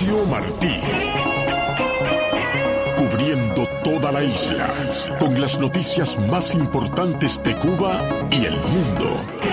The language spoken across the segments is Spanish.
Radio Martí. Cubriendo toda la isla, con las noticias más importantes de Cuba y el mundo.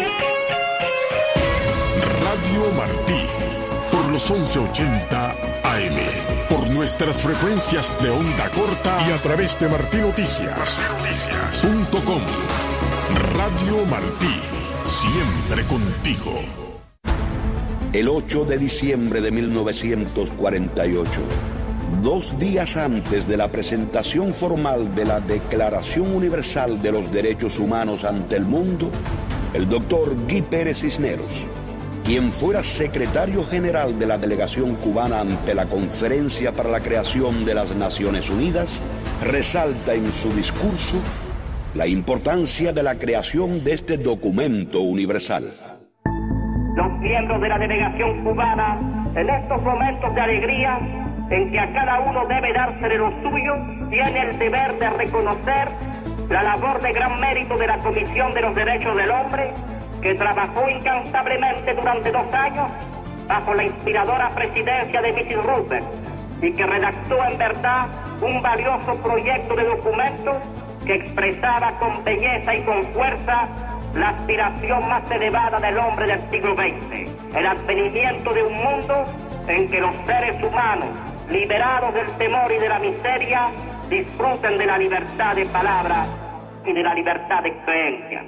Radio Martí, por los 1180 AM, por nuestras frecuencias de onda corta y a través de martinoticias.com. Radio Martí, siempre contigo. El 8 de diciembre de 1948, 2 días antes de la presentación formal de la Declaración Universal de los Derechos Humanos ante el mundo, el doctor Guy Pérez Cisneros, quien fuera secretario general de la delegación cubana ante la Conferencia para la Creación de las Naciones Unidas, resalta en su discurso la importancia de la creación de este documento universal. Los miembros de la delegación cubana, en estos momentos de alegría, en que a cada uno debe dársele lo suyo, tiene el deber de reconocer la labor de gran mérito de la Comisión de los Derechos del Hombre, que trabajó incansablemente durante 2 años bajo la inspiradora presidencia de Mrs. Roosevelt y que redactó en verdad un valioso proyecto de documento que expresaba con belleza y con fuerza la aspiración más elevada del hombre del siglo XX, el advenimiento de un mundo en que los seres humanos, liberados del temor y de la miseria, disfruten de la libertad de palabra y de la libertad de creencia.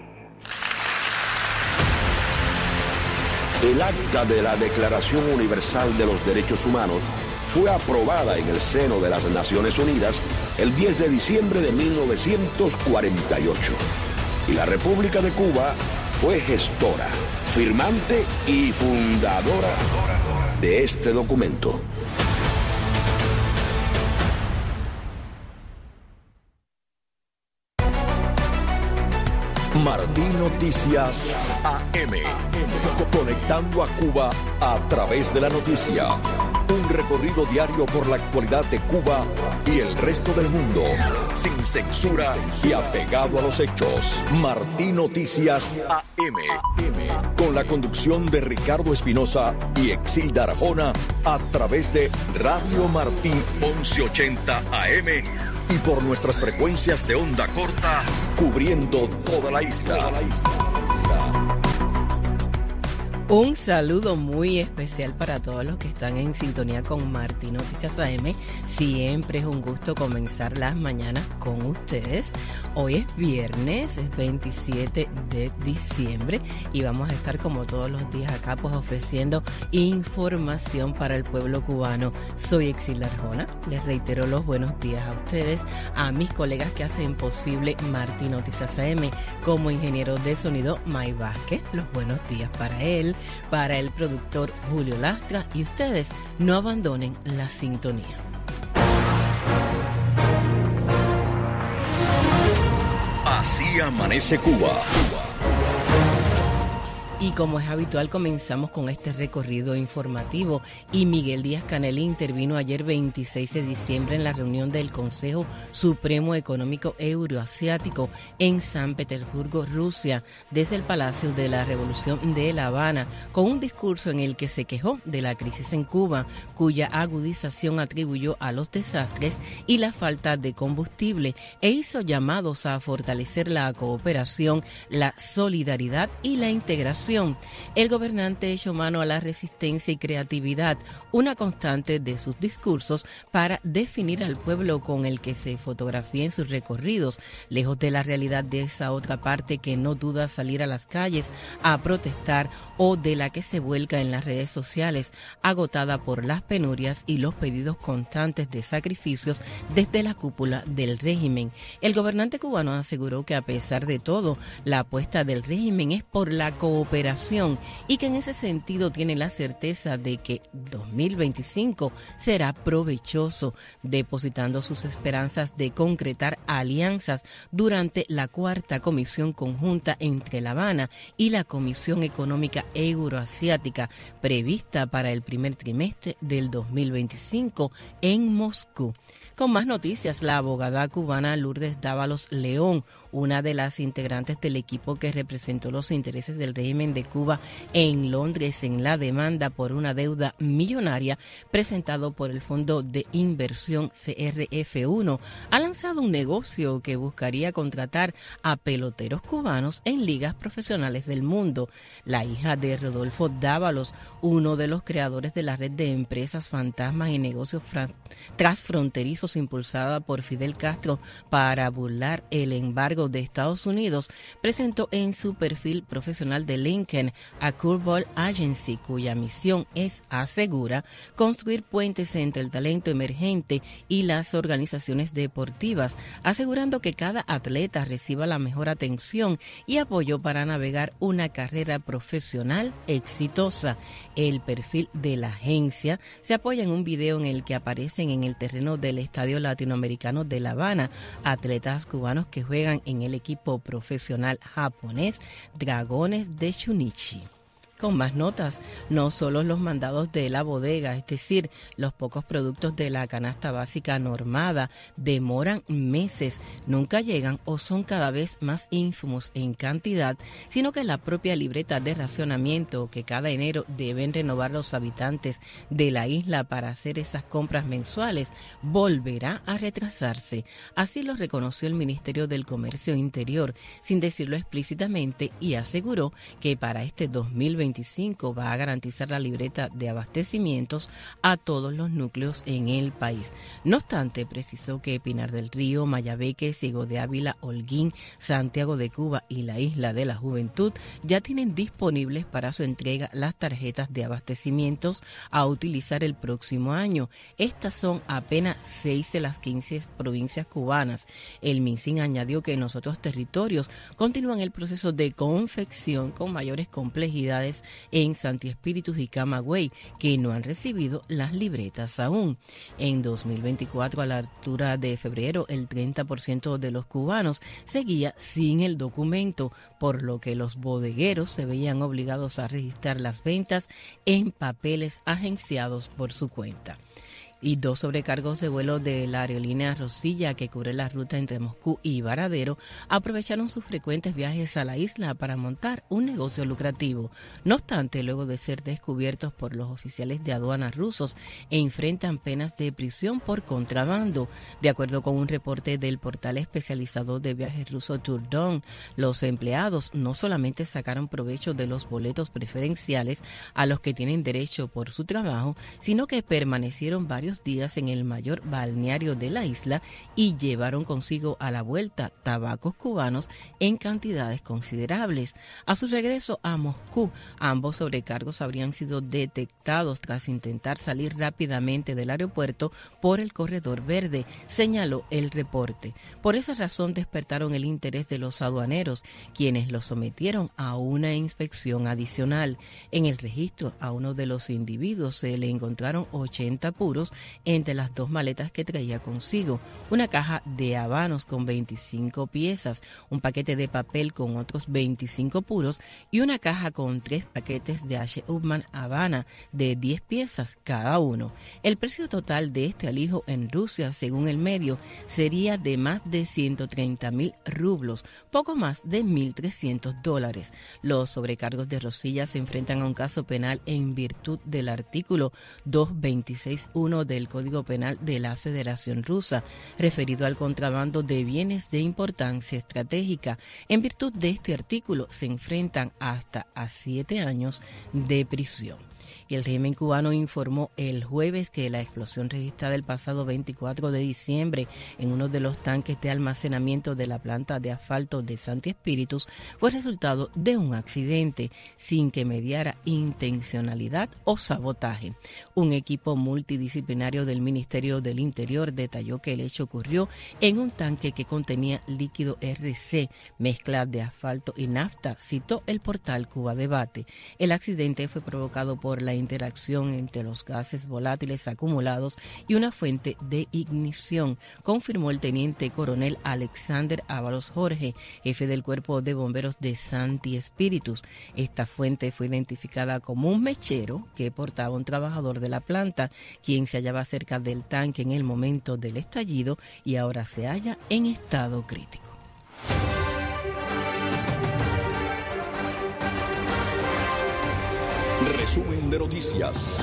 El acta de la Declaración Universal de los Derechos Humanos fue aprobada en el seno de las Naciones Unidas el 10 de diciembre de 1948. Y la República de Cuba fue gestora, firmante y fundadora de este documento. Martí Noticias AM. Conectando a Cuba a través de la noticia. Un recorrido diario por la actualidad de Cuba y el resto del mundo. Sin censura y apegado a los hechos. Martí Noticias AM. Con la conducción de Ricardo Espinosa y Exilda Arjona a través de Radio Martí 1180 AM. Y por nuestras frecuencias de onda corta, cubriendo toda la isla. Un saludo muy especial para todos los que están en sintonía con Martí Noticias AM. Siempre es un gusto comenzar las mañanas con ustedes. Hoy es viernes, es 27 de diciembre y vamos a estar como todos los días acá pues ofreciendo información para el pueblo cubano. Soy Exilda Arjona, les reitero los buenos días a ustedes, a mis colegas que hacen posible Martí Noticias AM, como ingeniero de sonido May Vázquez, los buenos días para él, para el productor Julio Lastra, y ustedes no abandonen la sintonía. Así amanece Cuba. Y como es habitual, comenzamos con este recorrido informativo. Y Miguel Díaz-Canel intervino ayer 26 de diciembre en la reunión del Consejo Supremo Económico Euroasiático en San Petersburgo, Rusia, desde el Palacio de la Revolución de La Habana, con un discurso en el que se quejó de la crisis en Cuba, cuya agudización atribuyó a los desastres y la falta de combustible, e hizo llamados a fortalecer la cooperación, la solidaridad y la integración. El gobernante echó mano a la resistencia y creatividad, una constante de sus discursos, para definir al pueblo con el que se fotografía en sus recorridos, lejos de la realidad de esa otra parte que no duda salir a las calles a protestar o de la que se vuelca en las redes sociales, agotada por las penurias y los pedidos constantes de sacrificios desde la cúpula del régimen. El gobernante cubano aseguró que a pesar de todo, la apuesta del régimen es por la cooperación y que en ese sentido tiene la certeza de que 2025 será provechoso, depositando sus esperanzas de concretar alianzas durante la cuarta comisión conjunta entre La Habana y la Comisión Económica Euroasiática, prevista para el primer trimestre del 2025 en Moscú. Con más noticias, la abogada cubana Lourdes Dávalos León, una de las integrantes del equipo que representó los intereses del régimen régimen de Cuba en Londres en la demanda por una deuda millonaria presentado por el Fondo de Inversión CRF1, ha lanzado un negocio que buscaría contratar a peloteros cubanos en ligas profesionales del mundo. La hija de Rodolfo Dávalos, uno de los creadores de la red de empresas fantasmas y negocios transfronterizos impulsada por Fidel Castro para burlar el embargo de Estados Unidos, presentó en su perfil profesional de LinkedIn a Curveball Agency, cuya misión es, asegura, construir puentes entre el talento emergente y las organizaciones deportivas, asegurando que cada atleta reciba la mejor atención y apoyo para navegar una carrera profesional exitosa. El perfil de la agencia se apoya en un video en el que aparecen en el terreno del Estadio Latinoamericano de La Habana atletas cubanos que juegan en el equipo profesional japonés Dragones de Chunichi. Con más notas, no solo los mandados de la bodega, es decir, los pocos productos de la canasta básica normada, demoran meses, nunca llegan o son cada vez más ínfimos en cantidad, sino que la propia libreta de racionamiento que cada enero deben renovar los habitantes de la isla para hacer esas compras mensuales volverá a retrasarse. Así lo reconoció el Ministerio del Comercio Interior, sin decirlo explícitamente, y aseguró que para este 2025 va a garantizar la libreta de abastecimientos a todos los núcleos en el país. No obstante, precisó que Pinar del Río, Mayabeque, Ciego de Ávila, Holguín, Santiago de Cuba y la Isla de la Juventud ya tienen disponibles para su entrega las tarjetas de abastecimientos a utilizar el próximo año. Estas son apenas 6 de las 15 provincias cubanas. El MinSIN añadió que en los otros territorios continúan el proceso de confección con mayores complejidades en Santi Espíritus y Camagüey, que no han recibido las libretas aún. En 2024, a la altura de febrero, el 30% de los cubanos seguía sin el documento, por lo que los bodegueros se veían obligados a registrar las ventas en papeles agenciados por su cuenta. Y 2 sobrecargos de vuelo de la aerolínea Rosilla, que cubre la ruta entre Moscú y Varadero, aprovecharon sus frecuentes viajes a la isla para montar un negocio lucrativo. No obstante, luego de ser descubiertos por los oficiales de aduanas rusos, enfrentan penas de prisión por contrabando. De acuerdo con un reporte del portal especializado de viajes ruso Turdon, los empleados no solamente sacaron provecho de los boletos preferenciales a los que tienen derecho por su trabajo, sino que permanecieron varios días en el mayor balneario de la isla y llevaron consigo a la vuelta tabacos cubanos en cantidades considerables. A su regreso a Moscú, ambos sobrecargos habrían sido detectados tras intentar salir rápidamente del aeropuerto por el corredor verde, señaló el reporte. Por esa razón despertaron el interés de los aduaneros, quienes los sometieron a una inspección adicional. En el registro a uno de los individuos se le encontraron 80 puros entre las 2 maletas que traía consigo, una caja de habanos con 25 piezas, un paquete de papel con otros 25 puros y una caja con 3 paquetes de H. Upmann Habana de 10 piezas cada uno. El precio total de este alijo en Rusia, según el medio, sería de más de 130.000 rublos, poco más de $1.300. Los sobrecargos de Rosilla se enfrentan a un caso penal en virtud del artículo 226.1 del Código Penal de la Federación Rusa, referido al contrabando de bienes de importancia estratégica. En virtud de este artículo se enfrentan hasta a 7 años de prisión. Y el régimen cubano informó el jueves que la explosión registrada el pasado 24 de diciembre en uno de los tanques de almacenamiento de la planta de asfalto de Santi Espíritus fue resultado de un accidente, sin que mediara intencionalidad o sabotaje. Un equipo multidisciplinario del Ministerio del Interior detalló que el hecho ocurrió en un tanque que contenía líquido RC, mezcla de asfalto y nafta, citó el portal Cuba Debate. El accidente fue provocado por la interacción entre los gases volátiles acumulados y una fuente de ignición, confirmó el teniente coronel Alexander Ábalos Jorge, jefe del Cuerpo de Bomberos de Santi Espíritus. Esta fuente fue identificada como un mechero que portaba un trabajador de la planta, quien se hallaba cerca del tanque en el momento del estallido y ahora se halla en estado crítico. resumen de noticias.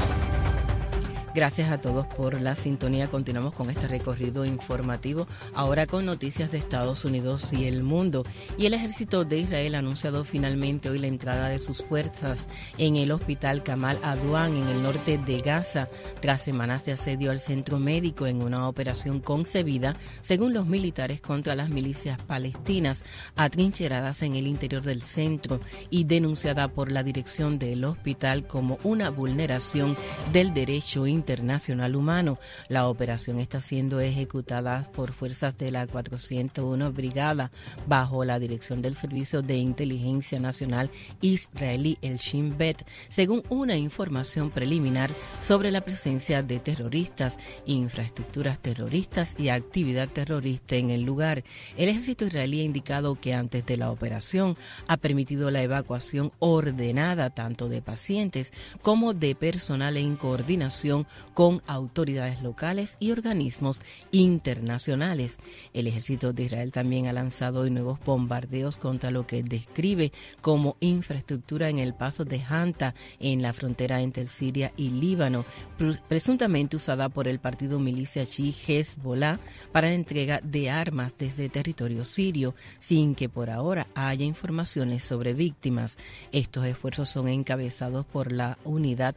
Gracias a todos por la sintonía. Continuamos con este recorrido informativo, ahora con noticias de Estados Unidos y el mundo. Y el ejército de Israel ha anunciado finalmente hoy la entrada de sus fuerzas en el hospital Kamal Adwan en el norte de Gaza, tras semanas de asedio al centro médico en una operación concebida, según los militares, contra las milicias palestinas atrincheradas en el interior del centro y denunciada por la dirección del hospital como una vulneración del derecho internacional humano. La operación está siendo ejecutada por fuerzas de la 401 Brigada bajo la dirección del Servicio de Inteligencia Nacional israelí, el Shin Bet, según una información preliminar sobre la presencia de terroristas, infraestructuras terroristas y actividad terrorista en el lugar. El ejército israelí ha indicado que antes de la operación ha permitido la evacuación ordenada tanto de pacientes como de personal en coordinación con autoridades locales y organismos internacionales. El ejército de Israel también ha lanzado hoy nuevos bombardeos contra lo que describe como infraestructura en el paso de Hanta, en la frontera entre Siria y Líbano, presuntamente usada por el partido milicia chií Hezbollah para la entrega de armas desde territorio sirio, sin que por ahora haya informaciones sobre víctimas. Estos esfuerzos son encabezados por la unidad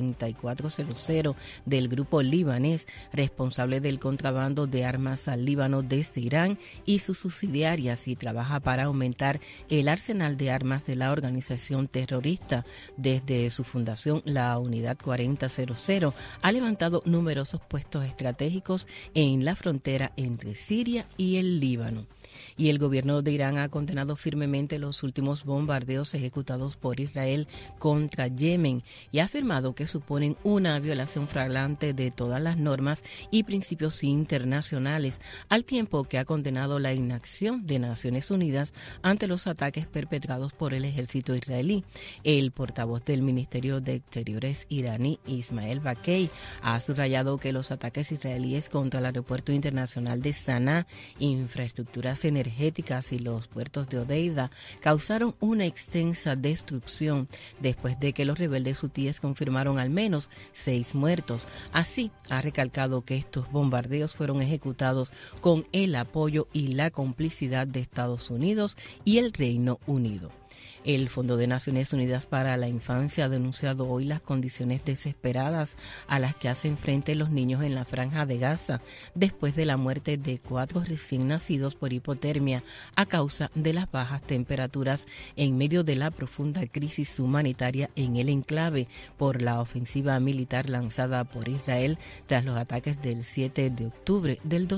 4400 del grupo libanés, responsable del contrabando de armas al Líbano desde Irán y sus subsidiarias, y trabaja para aumentar el arsenal de armas de la organización terrorista. Desde su fundación, la unidad 4000 ha levantado numerosos puestos estratégicos en la frontera entre Siria y el Líbano. Y el gobierno de Irán ha condenado firmemente los últimos bombardeos ejecutados por Israel contra Yemen y ha afirmado que suponen una violación flagrante de todas las normas y principios internacionales, al tiempo que ha condenado la inacción de Naciones Unidas ante los ataques perpetrados por el ejército israelí. El portavoz del Ministerio de Exteriores iraní, Ismael Bakei, ha subrayado que los ataques israelíes contra el aeropuerto internacional de Saná, infraestructuras energéticas y los puertos de Odeida causaron una extensa destrucción después de que los rebeldes hutíes confirmaron al menos 6 muertos. Así, ha recalcado que estos bombardeos fueron ejecutados con el apoyo y la complicidad de Estados Unidos y el Reino Unido. El Fondo de Naciones Unidas para la Infancia ha denunciado hoy las condiciones desesperadas a las que hacen frente los niños en la Franja de Gaza después de la muerte de 4 recién nacidos por hipotermia a causa de las bajas temperaturas en medio de la profunda crisis humanitaria en el enclave por la ofensiva militar lanzada por Israel tras los ataques del 7 de octubre del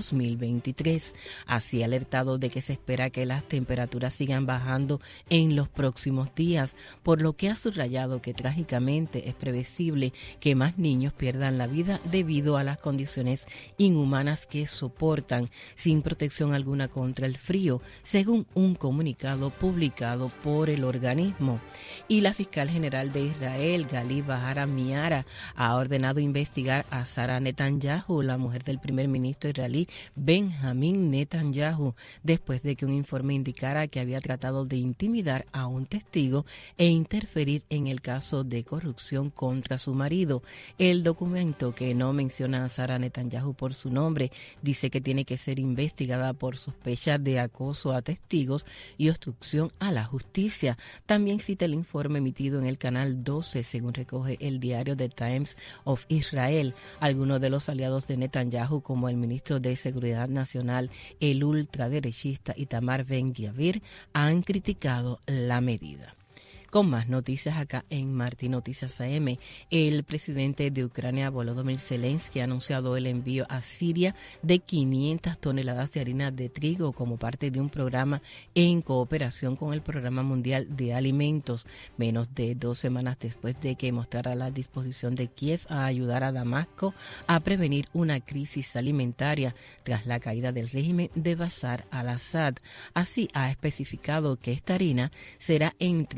2023. Así ha alertado de que se espera que las temperaturas sigan bajando en los próximos días, por lo que ha subrayado que trágicamente es previsible que más niños pierdan la vida debido a las condiciones inhumanas que soportan sin protección alguna contra el frío, según un comunicado publicado por el organismo. Y la fiscal general de Israel, Gali Bahara Miara, ha ordenado investigar a Sara Netanyahu, la mujer del primer ministro israelí Benjamin Netanyahu, después de que un informe indicara que había tratado de intimidar a un testigo e interferir en el caso de corrupción contra su marido. El documento, que no menciona a Sara Netanyahu por su nombre, dice que tiene que ser investigada por sospecha de acoso a testigos y obstrucción a la justicia. También cita el informe emitido en el canal 12, según recoge el diario The Times of Israel. Algunos de los aliados de Netanyahu, como el ministro de Seguridad Nacional, el ultraderechista Itamar Ben-Gvir, han criticado la medida. Con más noticias acá en Martí Noticias AM, el presidente de Ucrania, Volodymyr Zelensky, ha anunciado el envío a Siria de 500 toneladas de harina de trigo como parte de un programa en cooperación con el Programa Mundial de Alimentos, menos de 2 semanas después de que mostrara la disposición de Kiev a ayudar a Damasco a prevenir una crisis alimentaria tras la caída del régimen de Bashar al-Assad. Así, ha especificado que esta harina será entregada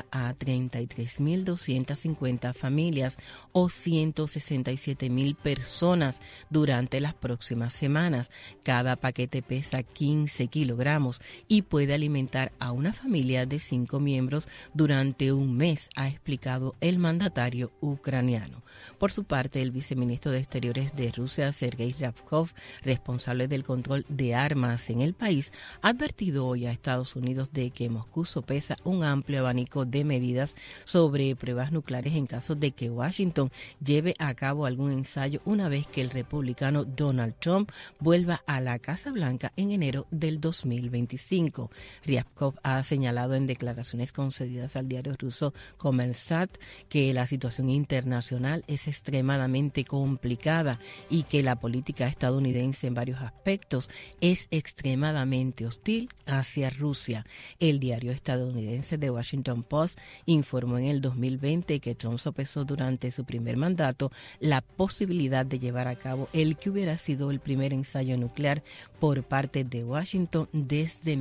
ayuda a 33.250 familias o 167.000 personas durante las próximas semanas. Cada paquete pesa 15 kilogramos y puede alimentar a una familia de 5 miembros durante un mes, ha explicado el mandatario ucraniano. Por su parte, el viceministro de Exteriores de Rusia, Sergei Ryabkov, responsable del control de armas en el país, ha advertido hoy a Estados Unidos de que Moscú sopesa un amplio abanico de medidas sobre pruebas nucleares en caso de que Washington lleve a cabo algún ensayo una vez que el republicano Donald Trump vuelva a la Casa Blanca en enero del 2025. Ryabkov ha señalado en declaraciones concedidas al diario ruso Kommersant que la situación internacional es extremadamente complicada y que la política estadounidense en varios aspectos es extremadamente hostil hacia Rusia. El diario estadounidense The Washington Post informó en el 2020 que Trump sopesó durante su primer mandato la posibilidad de llevar a cabo el que hubiera sido el primer ensayo nuclear por parte de Washington desde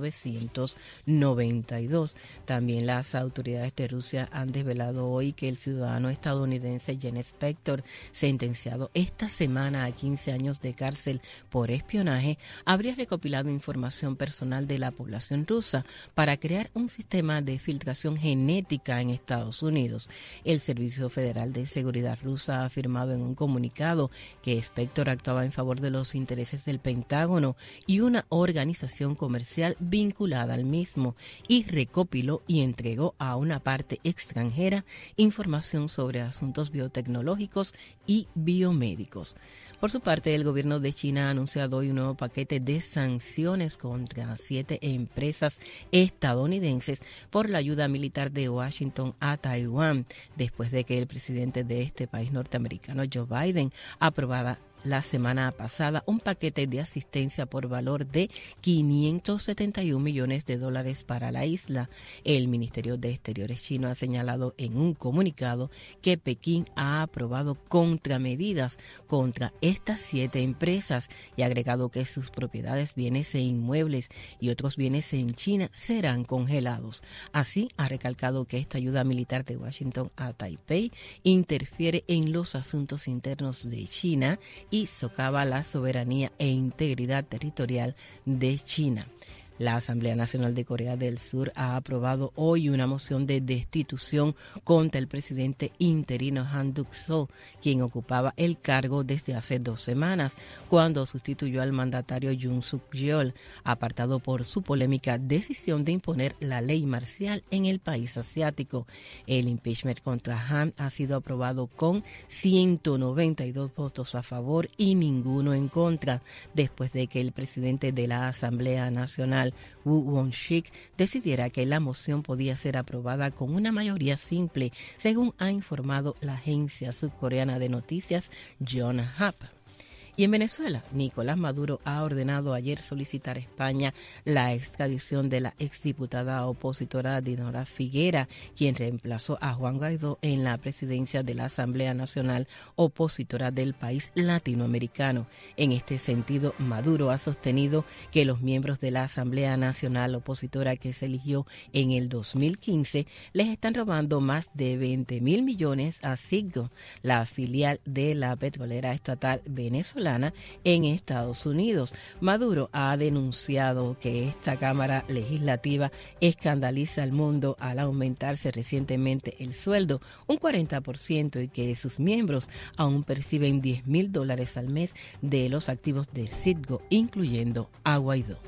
1992. También las autoridades de Rusia han desvelado hoy que el ciudadano estadounidense Jen Spector, sentenciado esta semana a 15 años de cárcel por espionaje, habría recopilado información personal de la población rusa para crear un sistema de filtración genética en Estados Unidos. El Servicio Federal de Seguridad rusa ha afirmado en un comunicado que Spector actuaba en favor de los intereses del Pentágono y una organización comercial vinculada al mismo, y recopiló y entregó a una parte extranjera información sobre asuntos biotecnológicos y biomédicos. Por su parte, el gobierno de China ha anunciado hoy un nuevo paquete de sanciones contra 7 empresas estadounidenses por la ayuda militar de Washington a Taiwán, después de que el presidente de este país norteamericano, Joe Biden, aprobara la semana pasada un paquete de asistencia por valor de $571 millones para la isla. El Ministerio de Exteriores chino ha señalado en un comunicado que Pekín ha aprobado contramedidas contra estas 7 empresas y ha agregado que sus propiedades, bienes e inmuebles y otros bienes en China serán congelados. Así, ha recalcado que esta ayuda militar de Washington a Taipei interfiere en los asuntos internos de China y socava la soberanía e integridad territorial de China. La Asamblea Nacional de Corea del Sur ha aprobado hoy una moción de destitución contra el presidente interino Han Duck-soo, quien ocupaba el cargo desde hace 2 semanas, cuando sustituyó al mandatario Yoon Suk-yeol, apartado por su polémica decisión de imponer la ley marcial en el país asiático. El impeachment contra Han ha sido aprobado con 192 votos a favor y ninguno en contra, después de que el presidente de la Asamblea Nacional, Woo Won-sik, decidiera que la moción podía ser aprobada con una mayoría simple, según ha informado la agencia surcoreana de noticias Yonhap. Y en Venezuela, Nicolás Maduro ha ordenado ayer solicitar a España la extradición de la exdiputada opositora Dinora Figuera, quien reemplazó a Juan Guaidó en la presidencia de la Asamblea Nacional Opositora del país latinoamericano. En este sentido, Maduro ha sostenido que los miembros de la Asamblea Nacional Opositora que se eligió en el 2015 les están robando más de 20.000 millones a Citgo, la filial de la petrolera estatal venezolana en Estados Unidos. Maduro ha denunciado que esta Cámara Legislativa escandaliza al mundo al aumentarse recientemente el sueldo un 40% y que sus miembros aún perciben $10.000 al mes de los activos de Citgo, incluyendo a Guaidó.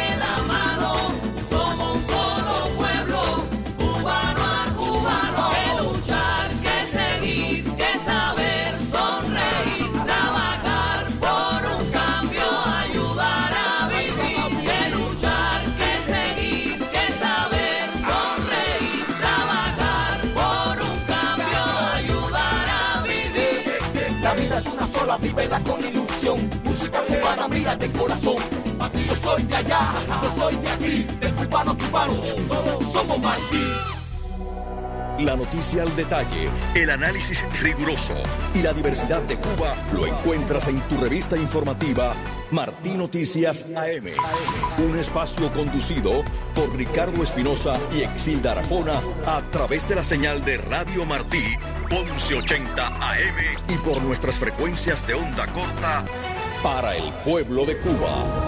Somos un solo pueblo, cubano a cubano. sola, vívela con ilusión. Música cubana, mira de corazón. Aquí yo soy de allá, yo soy de aquí, de cubano a cubano, todos somos Martí. La noticia al detalle, el análisis riguroso y la diversidad de Cuba lo encuentras en tu revista informativa Martí Noticias AM. Un espacio conducido por Ricardo Espinosa y Exilda Arjona a través de la señal de Radio Martí 1180 AM y por nuestras frecuencias de onda corta para el pueblo de Cuba.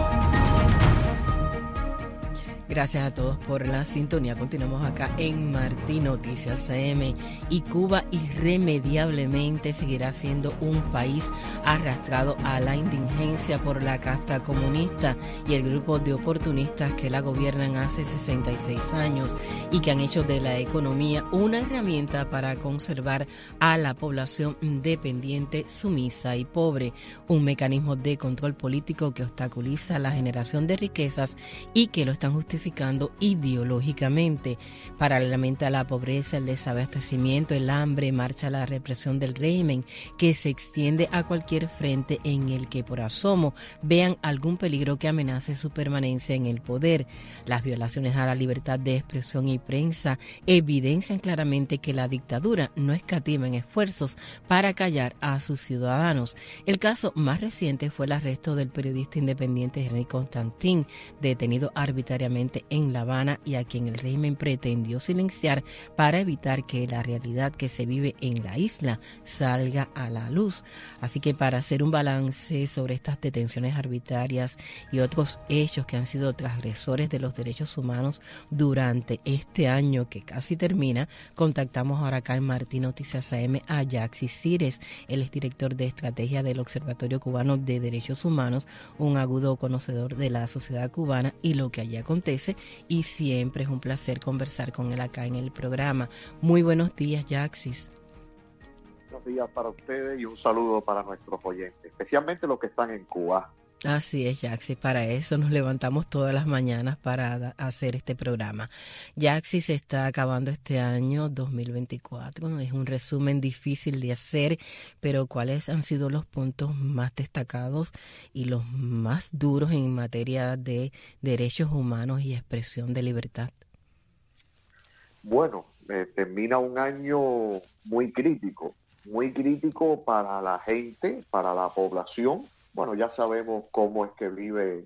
Gracias a todos por la sintonía. Continuamos acá en Martí Noticias AM y Cuba irremediablemente seguirá siendo un país arrastrado a la indigencia por la casta comunista y el grupo de oportunistas que la gobiernan hace 66 años y que han hecho de la economía una herramienta para conservar a la población dependiente, sumisa y pobre, un mecanismo de control político que obstaculiza la generación de riquezas y que lo están justificando ideológicamente. Paralelamente a la pobreza, el desabastecimiento, el hambre, marcha la represión del régimen que se extiende a cualquier frente en el que por asomo vean algún peligro que amenace su permanencia en el poder. Las violaciones a la libertad de expresión y prensa evidencian claramente que la dictadura no escatima en esfuerzos para callar a sus ciudadanos. El caso más reciente fue el arresto del periodista independiente Henry Constantin, detenido arbitrariamente en La Habana y a quien el régimen pretendió silenciar para evitar que la realidad que se vive en la isla salga a la luz. Así que para hacer un balance sobre estas detenciones arbitrarias y otros hechos que han sido transgresores de los derechos humanos durante este año que casi termina, contactamos ahora acá en Martí Noticias AM a Yaxi Cires. Él es director de estrategia del Observatorio Cubano de Derechos Humanos, un agudo conocedor de la sociedad cubana y lo que allí acontece, y siempre es un placer conversar con él acá en el programa. Muy buenos días, Yaxis. Buenos días para ustedes y un saludo para nuestros oyentes, especialmente los que están en Cuba. Así es, Yaxis, para eso nos levantamos todas las mañanas para hacer este programa. Yaxis, se está acabando este año 2024, es un resumen difícil de hacer, pero ¿cuáles han sido los puntos más destacados y los más duros en materia de derechos humanos y expresión de libertad? Bueno, termina un año muy crítico para la gente, para la población. Bueno, ya sabemos cómo es que vive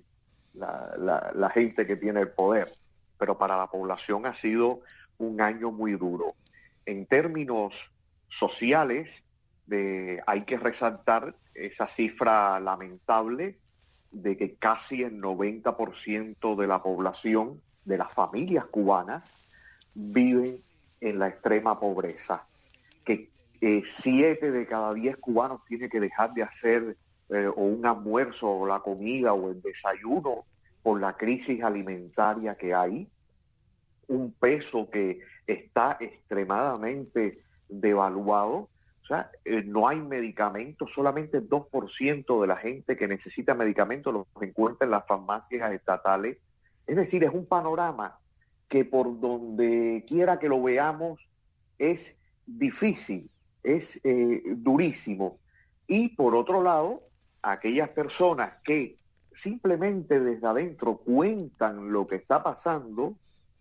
la gente que tiene el poder, pero para la población ha sido un año muy duro. En términos sociales, hay que resaltar esa cifra lamentable de que casi el 90% de la población, de las familias cubanas, viven en la extrema pobreza, que 7 de cada 10 cubanos tienen que dejar de hacer o un almuerzo o la comida o el desayuno por la crisis alimentaria que hay, un peso que está extremadamente devaluado. O sea, no hay medicamentos, solamente el 2% de la gente que necesita medicamentos los encuentra en las farmacias estatales. Es decir, es un panorama que por donde quiera que lo veamos es difícil, es durísimo. Y por otro lado, aquellas personas que simplemente desde adentro cuentan lo que está pasando,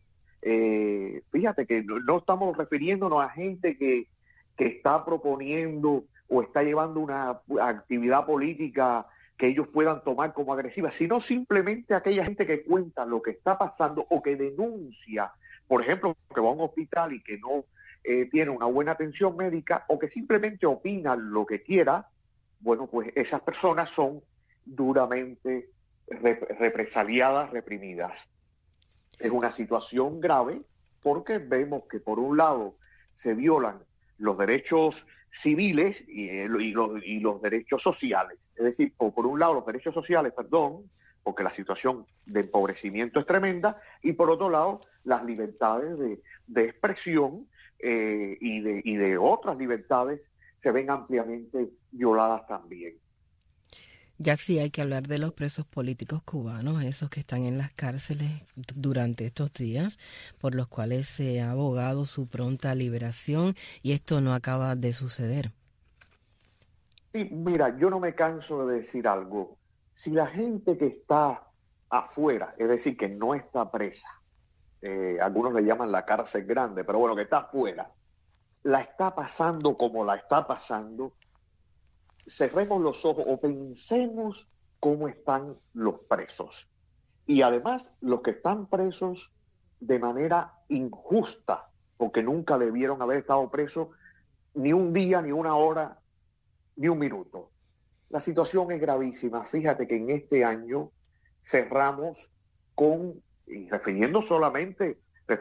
fíjate que no estamos refiriéndonos a gente que está proponiendo o está llevando una actividad política que ellos puedan tomar como agresiva, sino simplemente aquella gente que cuenta lo que está pasando o que denuncia, por ejemplo, que va a un hospital y que no tiene una buena atención médica o que simplemente opina lo que quiera. Bueno, pues esas personas son duramente represaliadas, reprimidas. Es una situación grave porque vemos que por un lado se violan los derechos civiles y los derechos sociales. Es decir, por un lado los derechos sociales, porque la situación de empobrecimiento es tremenda, y por otro lado las libertades de expresión y de otras libertades se ven ampliamente violadas también. Ya sí hay que hablar de los presos políticos cubanos, esos que están en las cárceles durante estos días, por los cuales se ha abogado su pronta liberación, y esto no acaba de suceder. Sí, mira, yo no me canso de decir algo. Si la gente que está afuera, es decir, que no está presa, algunos le llaman la cárcel grande, pero bueno, que está afuera, la está pasando como la está pasando, cerremos los ojos o pensemos cómo están los presos. Y además, los que están presos de manera injusta, porque nunca debieron haber estado presos ni un día, ni una hora, ni un minuto. La situación es gravísima. Fíjate que en este año cerramos con, y refiriéndonos solamente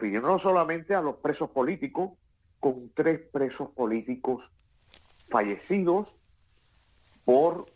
a los presos políticos, con 3 presos políticos fallecidos por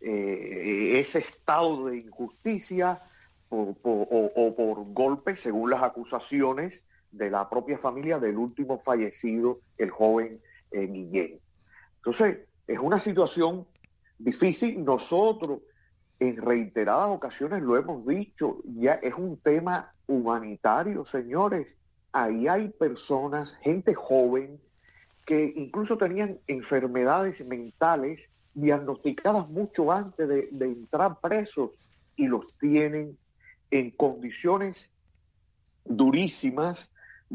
ese estado de injusticia o por golpes, según las acusaciones de la propia familia del último fallecido, el joven Guillén. Entonces, es una situación difícil. Nosotros en reiteradas ocasiones lo hemos dicho, ya es un tema humanitario, señores. Ahí hay personas, gente joven, que incluso tenían enfermedades mentales diagnosticadas mucho antes de entrar presos, y los tienen en condiciones durísimas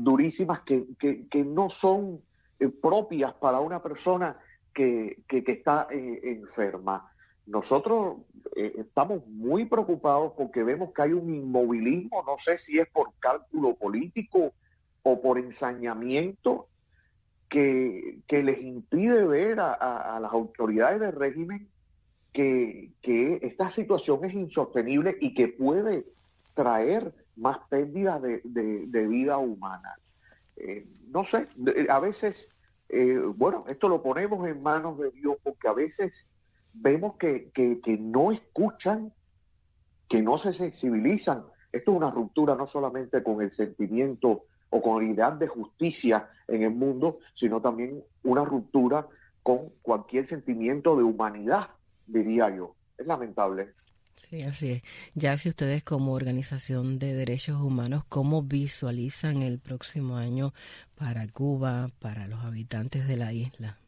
que no son propias para una persona que está enferma. Nosotros estamos muy preocupados porque vemos que hay un inmovilismo, no sé si es por cálculo político o por ensañamiento, que les impide ver a las autoridades del régimen que esta situación es insostenible y que puede traer más pérdidas de vida humana. No sé, a veces, bueno, esto lo ponemos en manos de Dios, porque a veces vemos que no escuchan, que no se sensibilizan. Esto es una ruptura no solamente con el sentimiento o con la idea de justicia en el mundo, sino también una ruptura con cualquier sentimiento de humanidad, diría yo. Es lamentable. Sí, así es. Ya, si ustedes como organización de derechos humanos, ¿cómo visualizan el próximo año para Cuba, para los habitantes de la isla?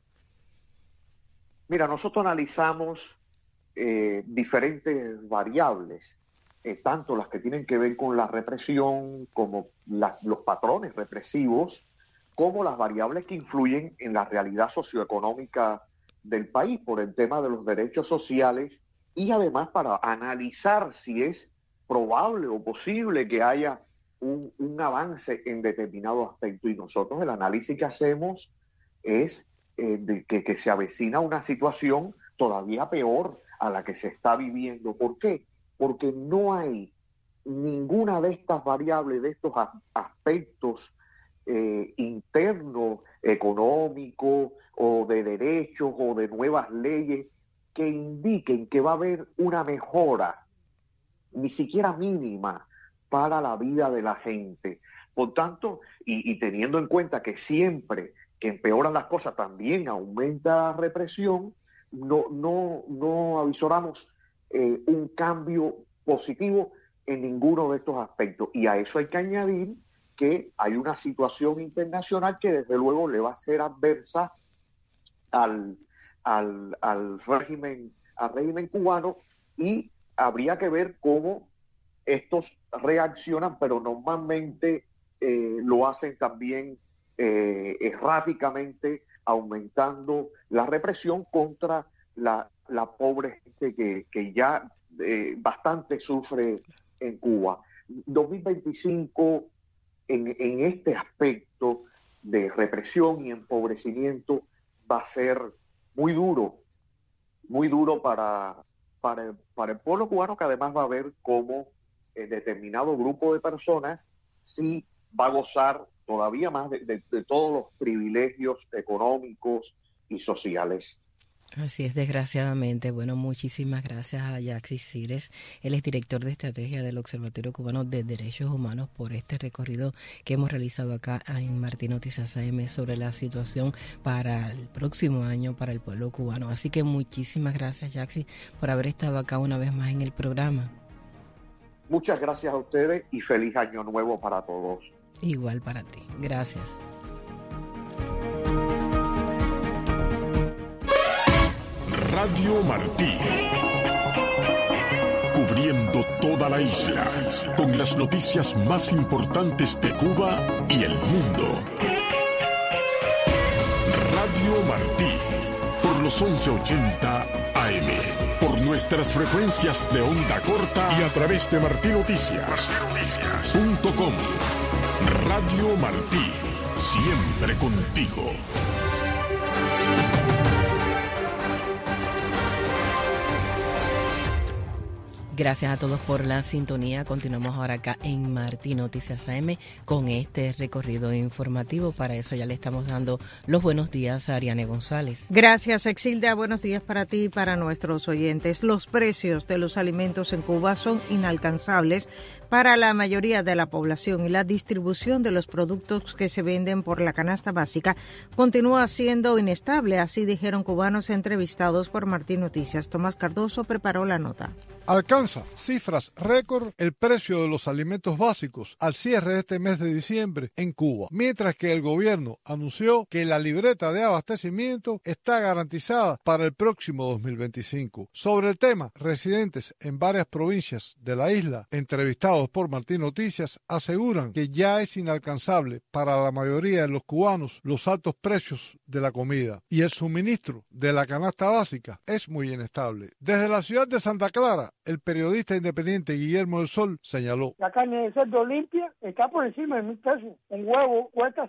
Mira, nosotros analizamos diferentes variables, tanto las que tienen que ver con la represión, como los patrones represivos, como las variables que influyen en la realidad socioeconómica del país por el tema de los derechos sociales, y además para analizar si es probable o posible que haya un avance en determinado aspecto. Y nosotros el análisis que hacemos es de que se avecina una situación todavía peor a la que se está viviendo. ¿Por qué? Porque no hay ninguna de estas variables, de estos aspectos internos, económicos o de derechos o de nuevas leyes que indiquen que va a haber una mejora, ni siquiera mínima, para la vida de la gente. Por tanto, y teniendo en cuenta que siempre que empeoran las cosas también aumenta la represión, no avisoramos un cambio positivo en ninguno de estos aspectos. Y a eso hay que añadir que hay una situación internacional que desde luego le va a ser adversa al régimen cubano, y habría que ver cómo estos reaccionan, pero normalmente lo hacen también erráticamente, aumentando la represión contra la pobre gente que ya bastante sufre en Cuba. 2025 en este aspecto de represión y empobrecimiento va a ser muy duro para el pueblo cubano, que además va a ver cómo determinado grupo de personas sí va a gozar todavía más de todos los privilegios económicos y sociales. Así es, desgraciadamente. Bueno, muchísimas gracias a Yaxi Cires. Él es director de estrategia del Observatorio Cubano de Derechos Humanos, por este recorrido que hemos realizado acá en Martín Noticias AM sobre la situación para el próximo año para el pueblo cubano. Así que muchísimas gracias, Yaxi, por haber estado acá una vez más en el programa. Muchas gracias a ustedes y feliz año nuevo para todos. Igual para ti. Gracias. Radio Martí. Cubriendo toda la isla con las noticias más importantes de Cuba y el mundo. Radio Martí, por los 1180 AM, por nuestras frecuencias de onda corta y a través de martinoticias.com. Radio Martí, siempre contigo. Gracias a todos por la sintonía. Continuamos ahora acá en Martí Noticias AM con este recorrido informativo. Para eso ya le estamos dando los buenos días a Ariane González. Gracias, Exilda. Buenos días para ti y para nuestros oyentes. Los precios de los alimentos en Cuba son inalcanzables para la mayoría de la población y la distribución de los productos que se venden por la canasta básica continúa siendo inestable, así dijeron cubanos entrevistados por Martí Noticias. Tomás Cardoso preparó la nota. Alcanza cifras récord el precio de los alimentos básicos al cierre de este mes de diciembre en Cuba, mientras que el gobierno anunció que la libreta de abastecimiento está garantizada para el próximo 2025. Sobre el tema, residentes en varias provincias de la isla, entrevistados por Martí Noticias, aseguran que ya es inalcanzable para la mayoría de los cubanos los altos precios de la comida y el suministro de la canasta básica es muy inestable. Desde la ciudad de Santa Clara, el periodista independiente Guillermo del Sol señaló: la carne de cerdo limpia está por encima de 1,000 pesos. Un huevo cuesta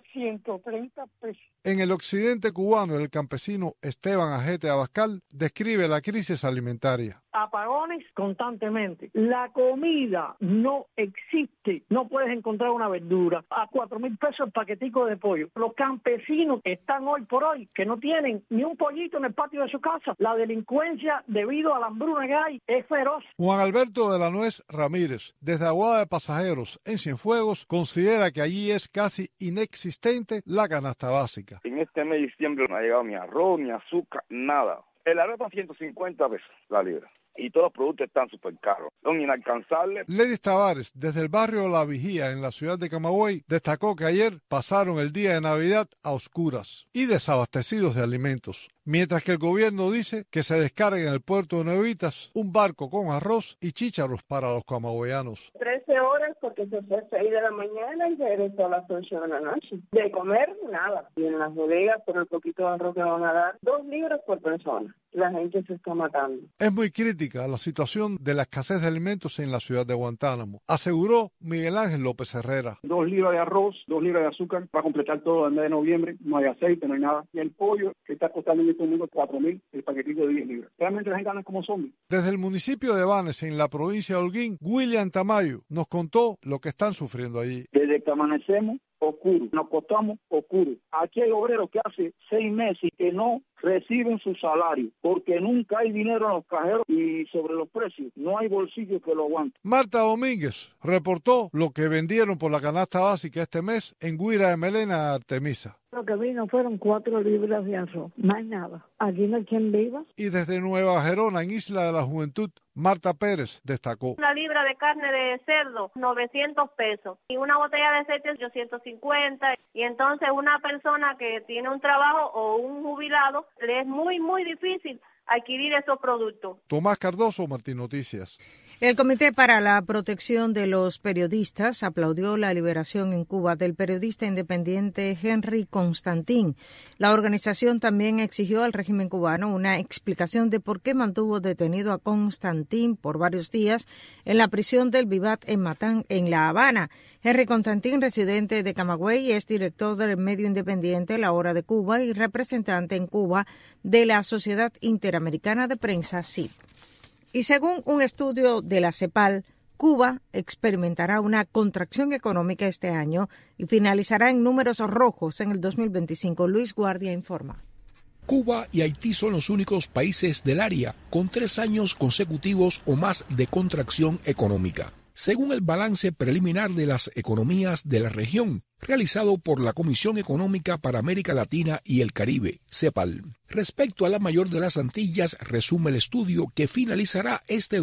130 pesos. En el occidente cubano, el campesino Esteban Ajete Abascal describe la crisis alimentaria. Apagones constantemente. La comida no existe. No puedes encontrar una verdura a 4,000 pesos el paquetico de pollo. Los campesinos están hoy por hoy que no tienen ni un pollito en el patio de su casa. La delincuencia, debido a la hambruna que hay, es feroz. Juan Alberto de la Nuez Ramírez, desde Aguada de Pasajeros, en Cienfuegos, considera que allí es casi inexistente la canasta básica. En este mes de diciembre no ha llegado ni arroz, ni azúcar, nada. El arroz está a 150 pesos la libra. Y todos los productos están súper caros, son inalcanzables. Ledis Tavares, desde el barrio La Vigía, en la ciudad de Camagüey, destacó que ayer pasaron el día de Navidad a oscuras y desabastecidos de alimentos, mientras que el gobierno dice que se descarga en el puerto de Nuevitas un barco con arroz y chícharos para los camagüeyanos. 13 horas porque se fue a 6 de la mañana y regresó a las 8 de la noche. De comer, nada. Y en las bodegas, por el poquito de arroz que van a dar, 2 libras por persona. La gente se está matando. Es muy crítica la situación de la escasez de alimentos en la ciudad de Guantánamo, aseguró Miguel Ángel López Herrera. 2 libras de arroz, 2 libras de azúcar para completar todo el mes de noviembre. No hay aceite, no hay nada. Y el pollo, que está costando en este momento 4,000, el paquetito de 10 libras. Realmente la gente anda como zombies. Desde el municipio de Banes, en la provincia de Holguín, William Tamayo nos contó lo que están sufriendo allí. Desde que amanecemos, oscuro. Nos costamos oscuro. Aquí hay obreros que hace 6 meses que no reciben su salario porque nunca hay dinero en los cajeros y sobre los precios no hay bolsillo que lo aguante. Marta Domínguez reportó lo que vendieron por la canasta básica este mes en Guira de Melena, Artemisa. Lo que vino fueron 4 libras de arroz, más nada. Aquí no hay quien viva. Y desde Nueva Gerona, en Isla de la Juventud, Marta Pérez destacó: una libra de carne de cerdo, 900 pesos. Y una botella de aceite, 850. Y entonces una persona que tiene un trabajo o un jubilado, le es muy, muy difícil adquirir esos productos. Tomás Cardoso, Martín Noticias. El Comité para la Protección de los Periodistas aplaudió la liberación en Cuba del periodista independiente Henry Constantin. La organización también exigió al régimen cubano una explicación de por qué mantuvo detenido a Constantin por varios días en la prisión del Vivat en Matán, en La Habana. Henry Constantin, residente de Camagüey, es director del medio independiente La Hora de Cuba y representante en Cuba de la Sociedad Interamericana de Prensa, SIP. Y según un estudio de la CEPAL, Cuba experimentará una contracción económica este año y finalizará en números rojos en el 2025. Luis Guardia informa. Cuba y Haití son los únicos países del área con 3 años consecutivos o más de contracción económica, según el balance preliminar de las economías de la región, realizado por la Comisión Económica para América Latina y el Caribe, CEPAL. Respecto a la mayor de las Antillas, resume el estudio que finalizará este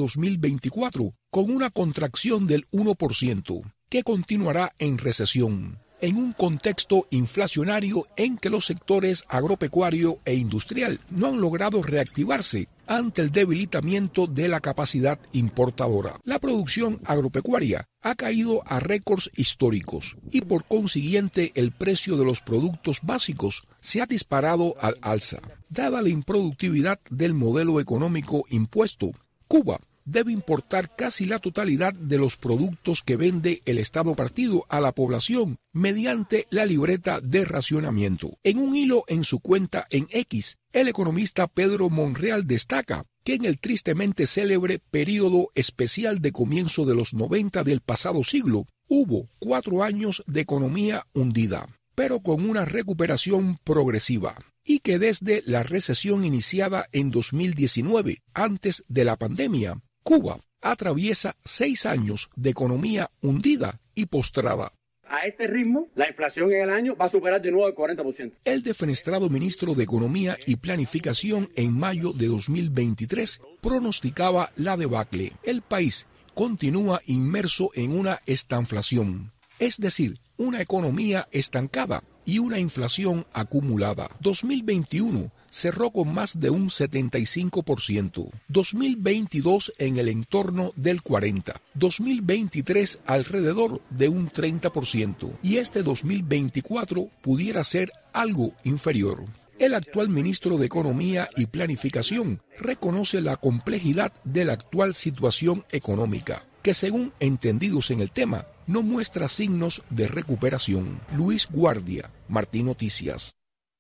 2024 con una contracción del 1%, que continuará en recesión, en un contexto inflacionario en que los sectores agropecuario e industrial no han logrado reactivarse ante el debilitamiento de la capacidad importadora. La producción agropecuaria ha caído a récords históricos y por consiguiente el precio de los productos básicos se ha disparado al alza. Dada la improductividad del modelo económico impuesto, Cuba debe importar casi la totalidad de los productos que vende el Estado partido a la población mediante la libreta de racionamiento. En un hilo en su cuenta en X, el economista Pedro Monreal destaca que en el tristemente célebre período especial de comienzo de los 90 del pasado siglo, hubo 4 años de economía hundida, pero con una recuperación progresiva, y que desde la recesión iniciada en 2019, antes de la pandemia, Cuba atraviesa 6 años de economía hundida y postrada. A este ritmo, la inflación en el año va a superar de nuevo el 40%. El defenestrado ministro de Economía y Planificación en mayo de 2023 pronosticaba la debacle. El país continúa inmerso en una estanflación, es decir, una economía estancada y una inflación acumulada. 2021 cerró con más de un 75%, 2022 en el entorno del 40%, 2023 alrededor de un 30% y este 2024 pudiera ser algo inferior. El actual ministro de Economía y Planificación reconoce la complejidad de la actual situación económica, que según entendidos en el tema, no muestra signos de recuperación. Luis Guardia, Martín Noticias.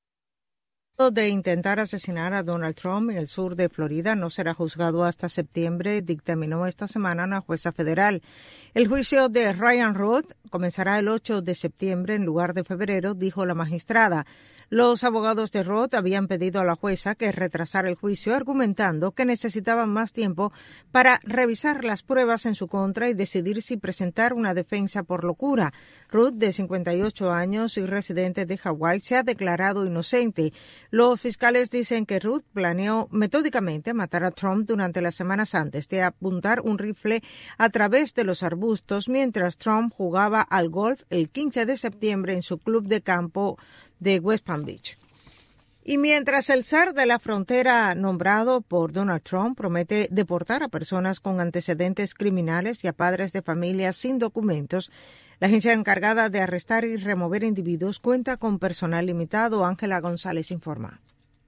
De intentar asesinar a Donald Trump en el sur de Florida no será juzgado hasta septiembre, dictaminó esta semana una jueza federal. El juicio de Ryan Roth comenzará el 8 de septiembre en lugar de febrero, dijo la magistrada. Los abogados de Roth habían pedido a la jueza que retrasara el juicio, argumentando que necesitaban más tiempo para revisar las pruebas en su contra y decidir si presentar una defensa por locura. Roth, de 58 años y residente de Hawái, se ha declarado inocente. Los fiscales dicen que Roth planeó metódicamente matar a Trump durante las semanas antes de apuntar un rifle a través de los arbustos mientras Trump jugaba al golf el 15 de septiembre en su club de campo de West Palm Beach. Y mientras el zar de la frontera nombrado por Donald Trump promete deportar a personas con antecedentes criminales y a padres de familias sin documentos, la agencia encargada de arrestar y remover individuos cuenta con personal limitado. Ángela González informa.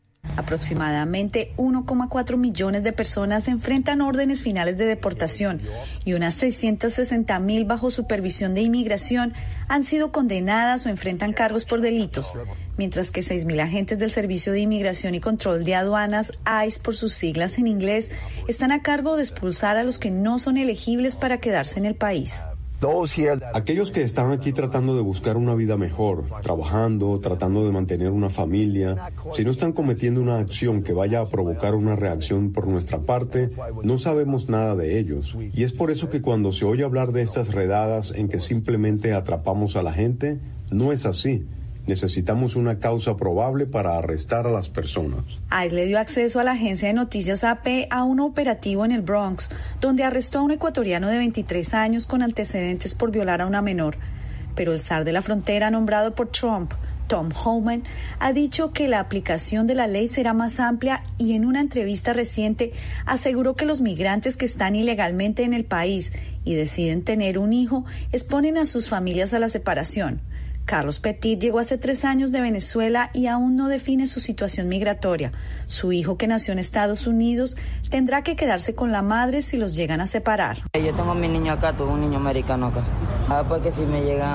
Aproximadamente 1,4 millones de personas enfrentan órdenes finales de deportación y unas 660,000 bajo supervisión de inmigración han sido condenadas o enfrentan cargos por delitos, mientras que 6,000 agentes del Servicio de Inmigración y Control de Aduanas, ICE por sus siglas en inglés, están a cargo de expulsar a los que no son elegibles para quedarse en el país. Aquellos que están aquí tratando de buscar una vida mejor, trabajando, tratando de mantener una familia, si no están cometiendo una acción que vaya a provocar una reacción por nuestra parte, no sabemos nada de ellos. Y es por eso que cuando se oye hablar de estas redadas en que simplemente atrapamos a la gente, no es así. Necesitamos una causa probable para arrestar a las personas. ICE le dio acceso a la agencia de noticias AP a un operativo en el Bronx, donde arrestó a un ecuatoriano de 23 años con antecedentes por violar a una menor. Pero el zar de la frontera nombrado por Trump, Tom Homan, ha dicho que la aplicación de la ley será más amplia y en una entrevista reciente aseguró que los migrantes que están ilegalmente en el país y deciden tener un hijo exponen a sus familias a la separación. Carlos Petit llegó hace 3 años de Venezuela y aún no define su situación migratoria. Su hijo, que nació en Estados Unidos, tendrá que quedarse con la madre si los llegan a separar. Yo tengo a mi niño acá, tuve un niño americano acá. Porque si me llega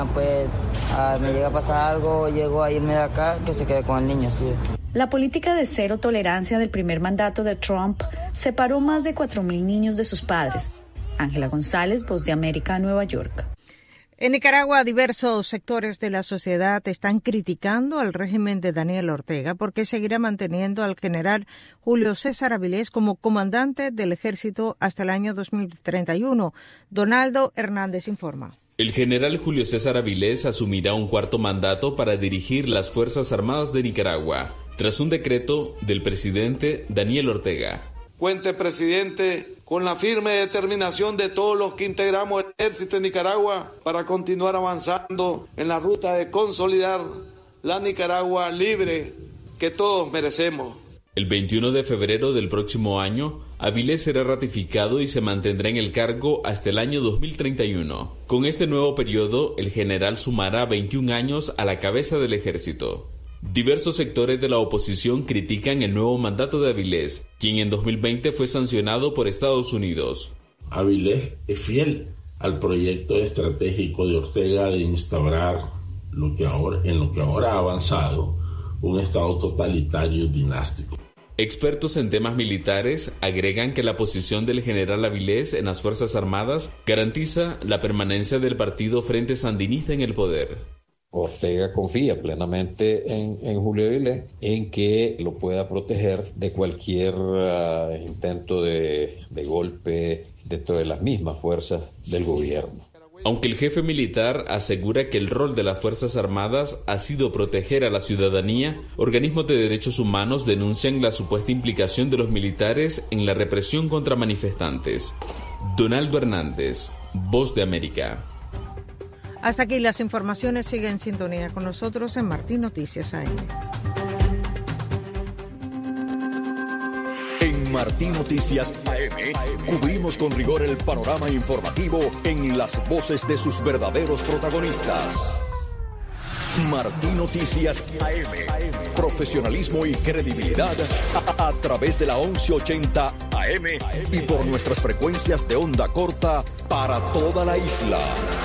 a pasar algo, llego a irme de acá, que se quede con el niño, sí. La política de cero tolerancia del primer mandato de Trump separó más de 4,000 niños de sus padres. Ángela González, Voz de América, Nueva York. En Nicaragua, diversos sectores de la sociedad están criticando al régimen de Daniel Ortega porque seguirá manteniendo al general Julio César Avilés como comandante del ejército hasta el año 2031. Donaldo Hernández informa. El general Julio César Avilés asumirá un 4º mandato para dirigir las Fuerzas Armadas de Nicaragua, tras un decreto del presidente Daniel Ortega. Cuente, presidente, con la firme determinación de todos los que integramos el ejército de Nicaragua para continuar avanzando en la ruta de consolidar la Nicaragua libre que todos merecemos. El 21 de febrero del próximo año, Avilés será ratificado y se mantendrá en el cargo hasta el año 2031. Con este nuevo periodo, el general sumará 21 años a la cabeza del ejército. Diversos sectores de la oposición critican el nuevo mandato de Avilés, quien en 2020 fue sancionado por Estados Unidos. Avilés es fiel al proyecto estratégico de Ortega de instaurar en lo que ahora ha avanzado un Estado totalitario y dinástico. Expertos en temas militares agregan que la posición del general Avilés en las Fuerzas Armadas garantiza la permanencia del partido Frente Sandinista en el poder. Ortega confía plenamente en Julio Avilés, en que lo pueda proteger de cualquier intento de golpe dentro de las mismas fuerzas del gobierno. Aunque el jefe militar asegura que el rol de las Fuerzas Armadas ha sido proteger a la ciudadanía, organismos de derechos humanos denuncian la supuesta implicación de los militares en la represión contra manifestantes. Donaldo Hernández, Voz de América. Hasta aquí las informaciones. Sigue en sintonía con nosotros en Martín Noticias AM. En Martín Noticias AM cubrimos con rigor el panorama informativo en las voces de sus verdaderos protagonistas. Martín Noticias AM. Profesionalismo y credibilidad a través de la 1180 AM y por nuestras frecuencias de onda corta para toda la isla.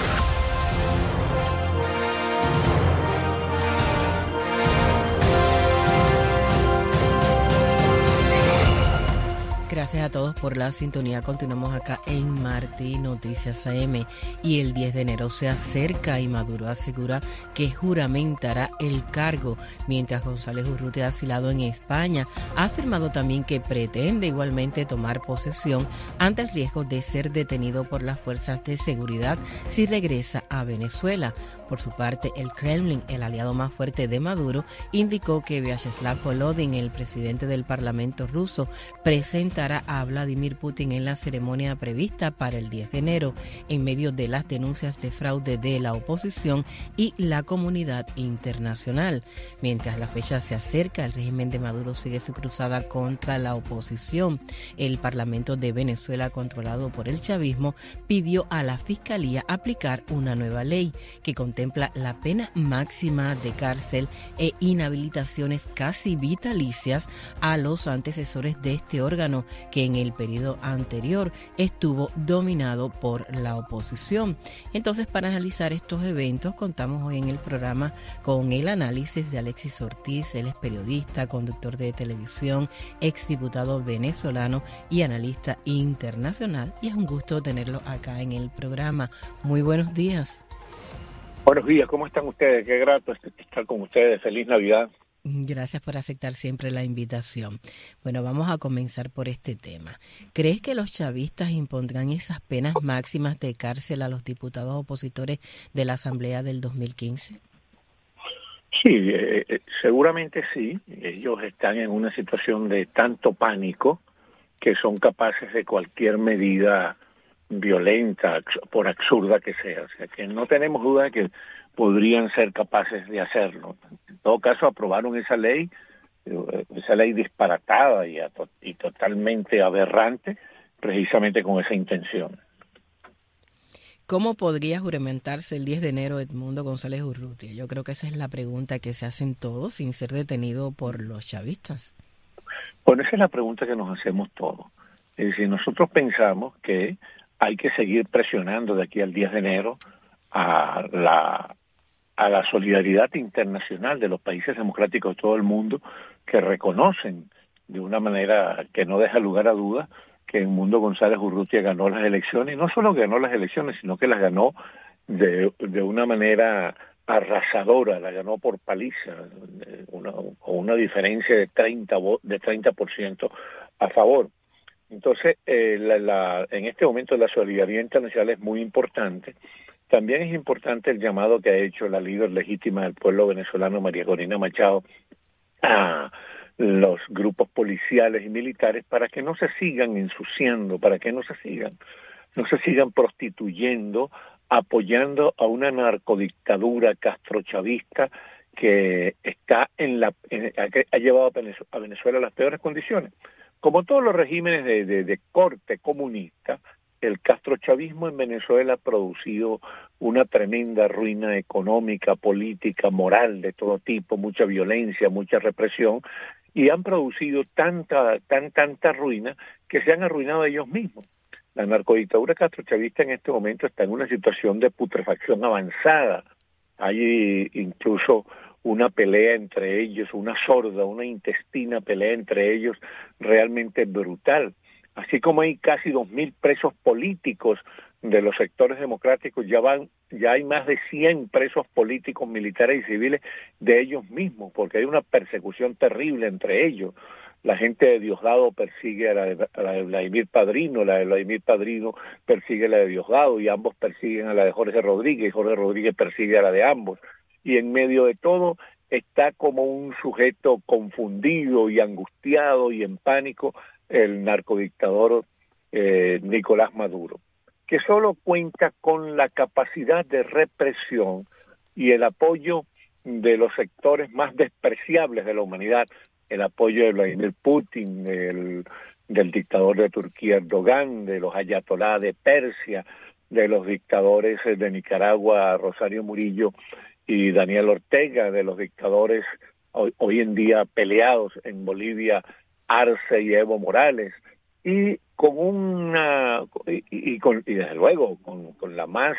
Gracias a todos por la sintonía. Continuamos acá en Martín Noticias AM y el 10 de enero se acerca y Maduro asegura que juramentará el cargo, mientras González Urrutia, asilado en España, ha afirmado también que pretende igualmente tomar posesión ante el riesgo de ser detenido por las fuerzas de seguridad si regresa a Venezuela. Por su parte, el Kremlin, el aliado más fuerte de Maduro, indicó que Vyacheslav Volodin, el presidente del Parlamento ruso, presentará a Vladimir Putin en la ceremonia prevista para el 10 de enero, en medio de las denuncias de fraude de la oposición y la comunidad internacional. Mientras la fecha se acerca, el régimen de Maduro sigue su cruzada contra la oposición. El Parlamento de Venezuela, controlado por el chavismo, pidió a la Fiscalía aplicar una nueva ley que contempla la pena máxima de cárcel e inhabilitaciones casi vitalicias a los antecesores de este órgano, que en el periodo anterior estuvo dominado por la oposición. Entonces, para analizar estos eventos, contamos hoy en el programa con el análisis de Alexis Ortiz. Él es periodista, conductor de televisión, exdiputado venezolano y analista internacional, y es un gusto tenerlo acá en el programa. Muy buenos días. Buenos días, ¿cómo están ustedes? Qué grato estar con ustedes. Feliz Navidad. Gracias por aceptar siempre la invitación. Bueno, vamos a comenzar por este tema. ¿Crees que los chavistas impondrán esas penas máximas de cárcel a los diputados opositores de la Asamblea del 2015? Sí, seguramente sí. Ellos están en una situación de tanto pánico que son capaces de cualquier medida violenta, por absurda que sea. O sea, que no tenemos duda de que podrían ser capaces de hacerlo. En todo caso, aprobaron esa ley disparatada y totalmente aberrante, precisamente con esa intención. ¿Cómo podría juramentarse el 10 de enero Edmundo González Urrutia? Yo creo que esa es la pregunta que se hacen todos sin ser detenido por los chavistas. Bueno, esa es la pregunta que nos hacemos todos. Es decir, nosotros pensamos que hay que seguir presionando de aquí al 10 de enero a la solidaridad internacional de los países democráticos de todo el mundo, que reconocen de una manera que no deja lugar a dudas que Edmundo González Urrutia ganó las elecciones, y no solo ganó las elecciones, sino que las ganó de una manera arrasadora, la ganó por paliza, con una diferencia de 30% a favor. Entonces, en este momento la solidaridad internacional es muy importante. También es importante el llamado que ha hecho la líder legítima del pueblo venezolano, María Corina Machado, a los grupos policiales y militares para que no se sigan ensuciando, para que no se sigan prostituyendo, apoyando a una narcodictadura castrochavista que está ha llevado a Venezuela a las peores condiciones. Como todos los regímenes de corte comunista, el castrochavismo en Venezuela ha producido una tremenda ruina económica, política, moral de todo tipo, mucha violencia, mucha represión, y han producido tanta ruina que se han arruinado ellos mismos. La narcodictadura castrochavista en este momento está en una situación de putrefacción avanzada. Hay incluso una pelea entre ellos, una sorda, una intestina pelea entre ellos realmente brutal. Así como hay casi 2.000 presos políticos de los sectores democráticos, ya hay más de 100 presos políticos, militares y civiles de ellos mismos, porque hay una persecución terrible entre ellos. La gente de Diosdado persigue a la de Vladimir Padrino, la de Vladimir Padrino persigue a la de Diosdado, y ambos persiguen a la de Jorge Rodríguez, y Jorge Rodríguez persigue a la de ambos. Y en medio de todo está como un sujeto confundido y angustiado y en pánico el narcodictador Nicolás Maduro, que solo cuenta con la capacidad de represión y el apoyo de los sectores más despreciables de la humanidad, el apoyo de Vladimir Putin, del dictador de Turquía Erdogan, de los ayatolá de Persia, de los dictadores de Nicaragua Rosario Murillo y Daniel Ortega, de los dictadores hoy en día peleados en Bolivia, Arce y Evo Morales, y con desde luego con la más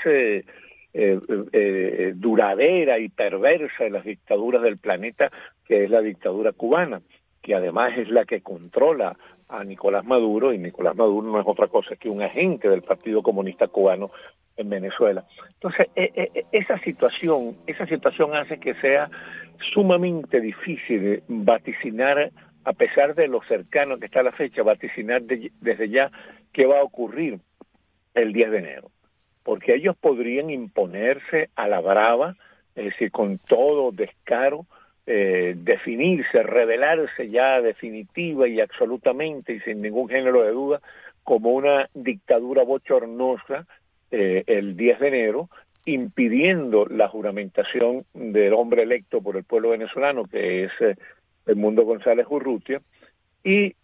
duradera y perversa de las dictaduras del planeta, que es la dictadura cubana, que además es la que controla a Nicolás Maduro, y Nicolás Maduro no es otra cosa que un agente del Partido Comunista Cubano en Venezuela. Entonces, esa situación hace que sea sumamente difícil vaticinar, a pesar de lo cercano que está la fecha, vaticinar desde ya qué va a ocurrir el 10 de enero. Porque ellos podrían imponerse a la brava, es decir, con todo descaro, definirse, revelarse ya definitiva y absolutamente y sin ningún género de duda como una dictadura bochornosa el 10 de enero, impidiendo la juramentación del hombre electo por el pueblo venezolano, que es Edmundo González Urrutia, y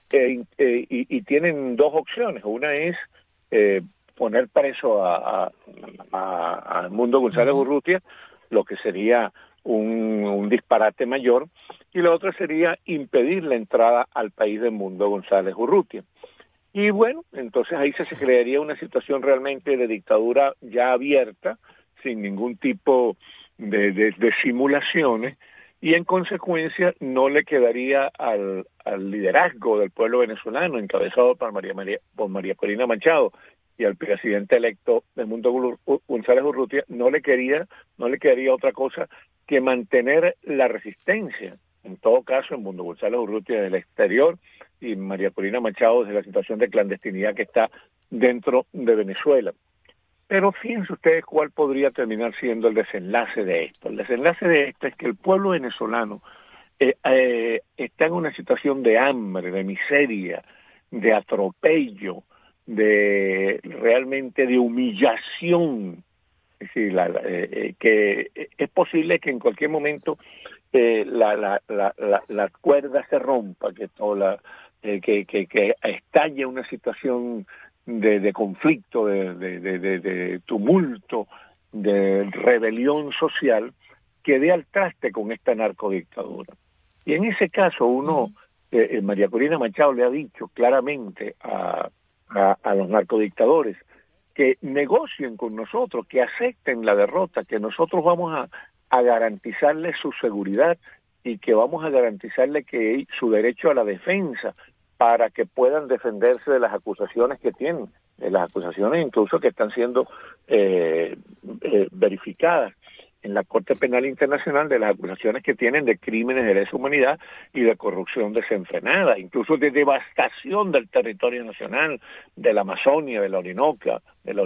tienen dos opciones. Una es poner preso a Edmundo González Urrutia, lo que sería un disparate mayor, y la otra sería impedir la entrada al país de Edmundo González Urrutia. Y bueno, entonces ahí se crearía una situación realmente de dictadura ya abierta, sin ningún tipo de simulaciones, y en consecuencia no le quedaría al liderazgo del pueblo venezolano, encabezado por María Corina Machado, y al presidente electo Edmundo González Urrutia, no le quedaría otra cosa que mantener la resistencia. En todo caso, Edmundo González Urrutia desde el exterior y María Corina Machado desde la situación de clandestinidad que está dentro de Venezuela. Pero fíjense ustedes cuál podría terminar siendo el desenlace de esto. El desenlace de esto es que el pueblo venezolano está en una situación de hambre, de miseria, de atropello, realmente de humillación. Es decir, que es posible que en cualquier momento la cuerda se rompa, que estalle una situación de conflicto, de tumulto, de rebelión social, que dé al traste con esta narcodictadura. Y en ese caso María Corina Machado le ha dicho claramente a los narcodictadores que negocien con nosotros, que acepten la derrota, que nosotros vamos a garantizarles su seguridad y que vamos a garantizarles que su derecho a la defensa, para que puedan defenderse de las acusaciones que tienen, de las acusaciones incluso que están siendo verificadas en la Corte Penal Internacional, de las acusaciones que tienen de crímenes de lesa humanidad y de corrupción desenfrenada, incluso de devastación del territorio nacional, de la Amazonia, de la Orinoquia,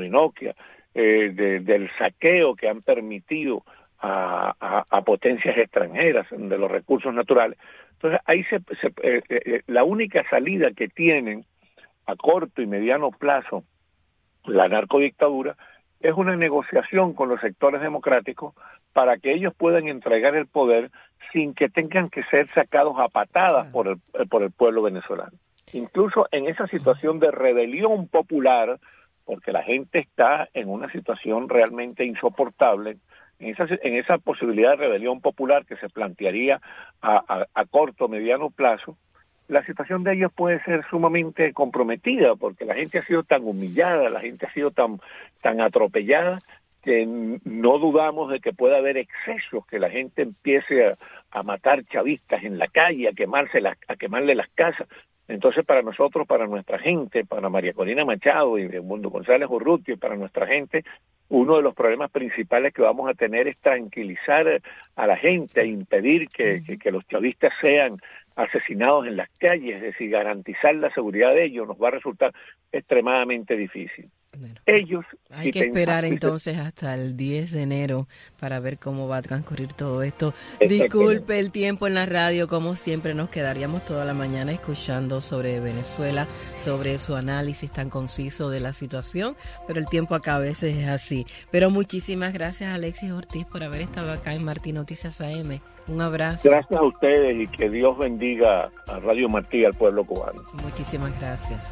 del saqueo que han permitido a potencias extranjeras de los recursos naturales. Entonces ahí la única salida que tienen a corto y mediano plazo la narcodictadura es una negociación con los sectores democráticos para que ellos puedan entregar el poder sin que tengan que ser sacados a patadas por el pueblo venezolano. Incluso en esa situación de rebelión popular, porque la gente está en una situación realmente insoportable, en esa posibilidad de rebelión popular que se plantearía a corto o mediano plazo, la situación de ellos puede ser sumamente comprometida, porque la gente ha sido tan humillada, la gente ha sido tan atropellada, que no dudamos de que pueda haber excesos, que la gente empiece a matar chavistas en la calle, a quemarle las casas. Entonces, para nosotros, para nuestra gente, para María Corina Machado y Mundo González Urrutia, para nuestra gente, uno de los problemas principales que vamos a tener es tranquilizar a la gente, impedir que los chavistas sean asesinados en las calles, es decir, garantizar la seguridad de ellos nos va a resultar extremadamente difícil. Bueno, ellos hay que esperar entonces hasta el 10 de enero para ver cómo va a transcurrir todo esto. Disculpe el tiempo en la radio, como siempre nos quedaríamos toda la mañana escuchando sobre Venezuela, sobre su análisis tan conciso de la situación, pero el tiempo acá a veces es así. Pero muchísimas gracias, Alexis Ortiz, por haber estado acá en Martí Noticias AM. Un abrazo. Gracias a ustedes y que Dios bendiga a Radio Martí y al pueblo cubano. Muchísimas gracias.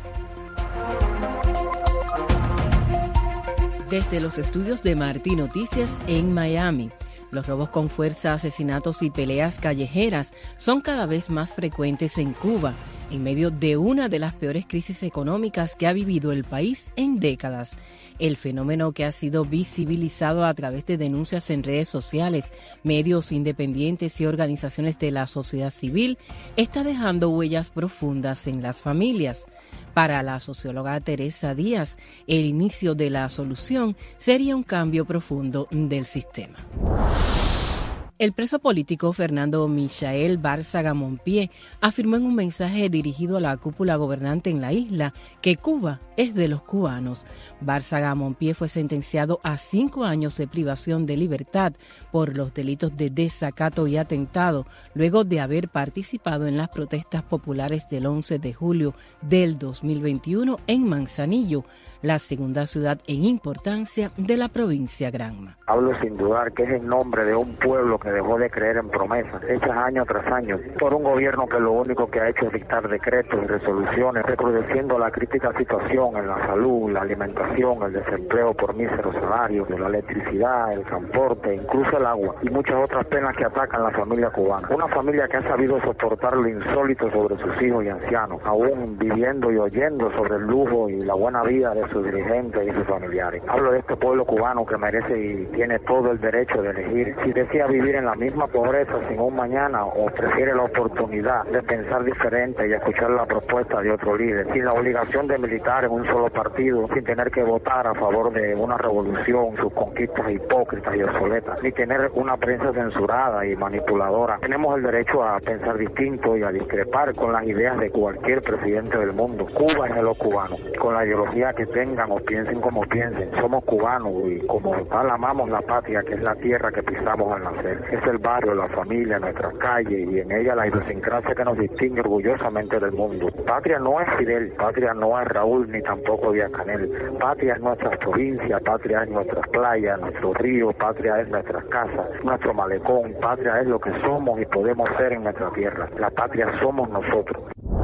Desde los estudios de Martí Noticias en Miami, los robos con fuerza, asesinatos y peleas callejeras son cada vez más frecuentes en Cuba, en medio de una de las peores crisis económicas que ha vivido el país en décadas. El fenómeno, que ha sido visibilizado a través de denuncias en redes sociales, medios independientes y organizaciones de la sociedad civil, está dejando huellas profundas en las familias. Para la socióloga Teresa Díaz, el inicio de la solución sería un cambio profundo del sistema. El preso político Fernando Michael Bárzaga Mompié afirmó en un mensaje dirigido a la cúpula gobernante en la isla que Cuba es de los cubanos. Bárzaga Mompié fue sentenciado a 5 años de privación de libertad por los delitos de desacato y atentado, luego de haber participado en las protestas populares del 11 de julio del 2021 en Manzanillo, la segunda ciudad en importancia de la provincia Granma. Hablo sin dudar que es el nombre de un pueblo que dejó de creer en promesas, hechas año tras año, por un gobierno que lo único que ha hecho es dictar decretos y resoluciones, recrudeciendo la crítica situación en la salud, la alimentación, el desempleo por míseros salarios, la electricidad, el transporte, incluso el agua, y muchas otras penas que atacan a la familia cubana. Una familia que ha sabido soportar lo insólito sobre sus hijos y ancianos, aún viviendo y oyendo sobre el lujo y la buena vida de sus dirigentes y sus familiares. Hablo de este pueblo cubano que merece y tiene todo el derecho de elegir si desea vivir en la misma pobreza sin un mañana o prefiere la oportunidad de pensar diferente y escuchar la propuesta de otro líder, sin la obligación de militar en un solo partido, sin tener que votar a favor de una revolución, sus conquistas hipócritas y obsoletas, ni tener una prensa censurada y manipuladora. Tenemos el derecho a pensar distinto y a discrepar con las ideas de cualquier presidente del mundo. Cuba es de los cubanos, con la ideología que tengan o piensen como piensen. Somos cubanos y como tal amamos la patria, que es la tierra que pisamos al nacer. Es el barrio, la familia, nuestras calles y en ella la idiosincrasia que nos distingue orgullosamente del mundo. Patria no es Fidel, patria no es Raúl ni tampoco Díaz Canel. Patria es nuestra provincia, patria es nuestras playas, nuestro río, patria es nuestras casas, nuestro malecón, patria es lo que somos y podemos ser en nuestra tierra. La patria somos nosotros.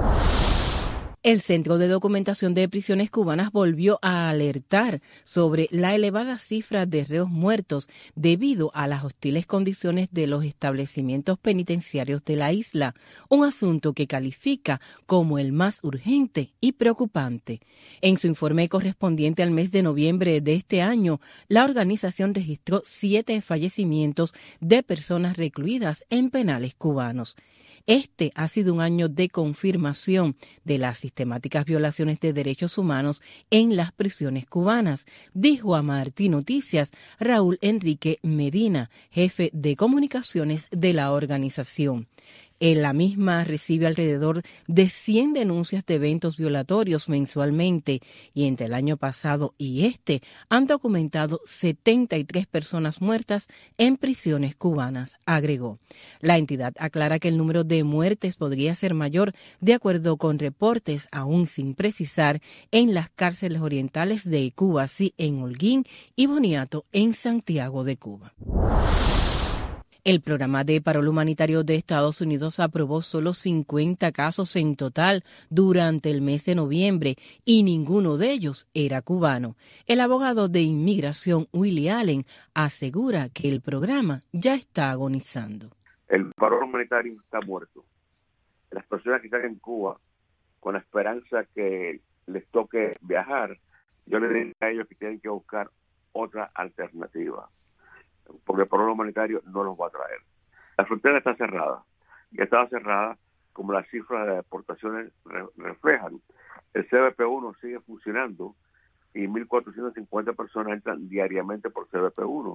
El Centro de Documentación de Prisiones Cubanas volvió a alertar sobre la elevada cifra de reos muertos debido a las hostiles condiciones de los establecimientos penitenciarios de la isla, un asunto que califica como el más urgente y preocupante. En su informe correspondiente al mes de noviembre de este año, la organización registró 7 fallecimientos de personas recluidas en penales cubanos. Este ha sido un año de confirmación de las sistemáticas violaciones de derechos humanos en las prisiones cubanas, dijo a Martí Noticias Raúl Enrique Medina, jefe de comunicaciones de la organización. La misma recibe alrededor de 100 denuncias de eventos violatorios mensualmente y entre el año pasado y este han documentado 73 personas muertas en prisiones cubanas, agregó. La entidad aclara que el número de muertes podría ser mayor de acuerdo con reportes, aún sin precisar, en las cárceles orientales de Cubasí en Holguín y Boniato en Santiago de Cuba. El programa de paro humanitario de Estados Unidos aprobó solo 50 casos en total durante el mes de noviembre y ninguno de ellos era cubano. El abogado de inmigración Willie Allen asegura que el programa ya está agonizando. El paro humanitario está muerto. Las personas que están en Cuba con la esperanza que les toque viajar, yo les diría a ellos que tienen que buscar otra alternativa, porque el programa humanitario no los va a traer. La frontera está cerrada, y estaba cerrada como las cifras de deportaciones reflejan. El CBP-1 sigue funcionando y 1.450 personas entran diariamente por CBP-1.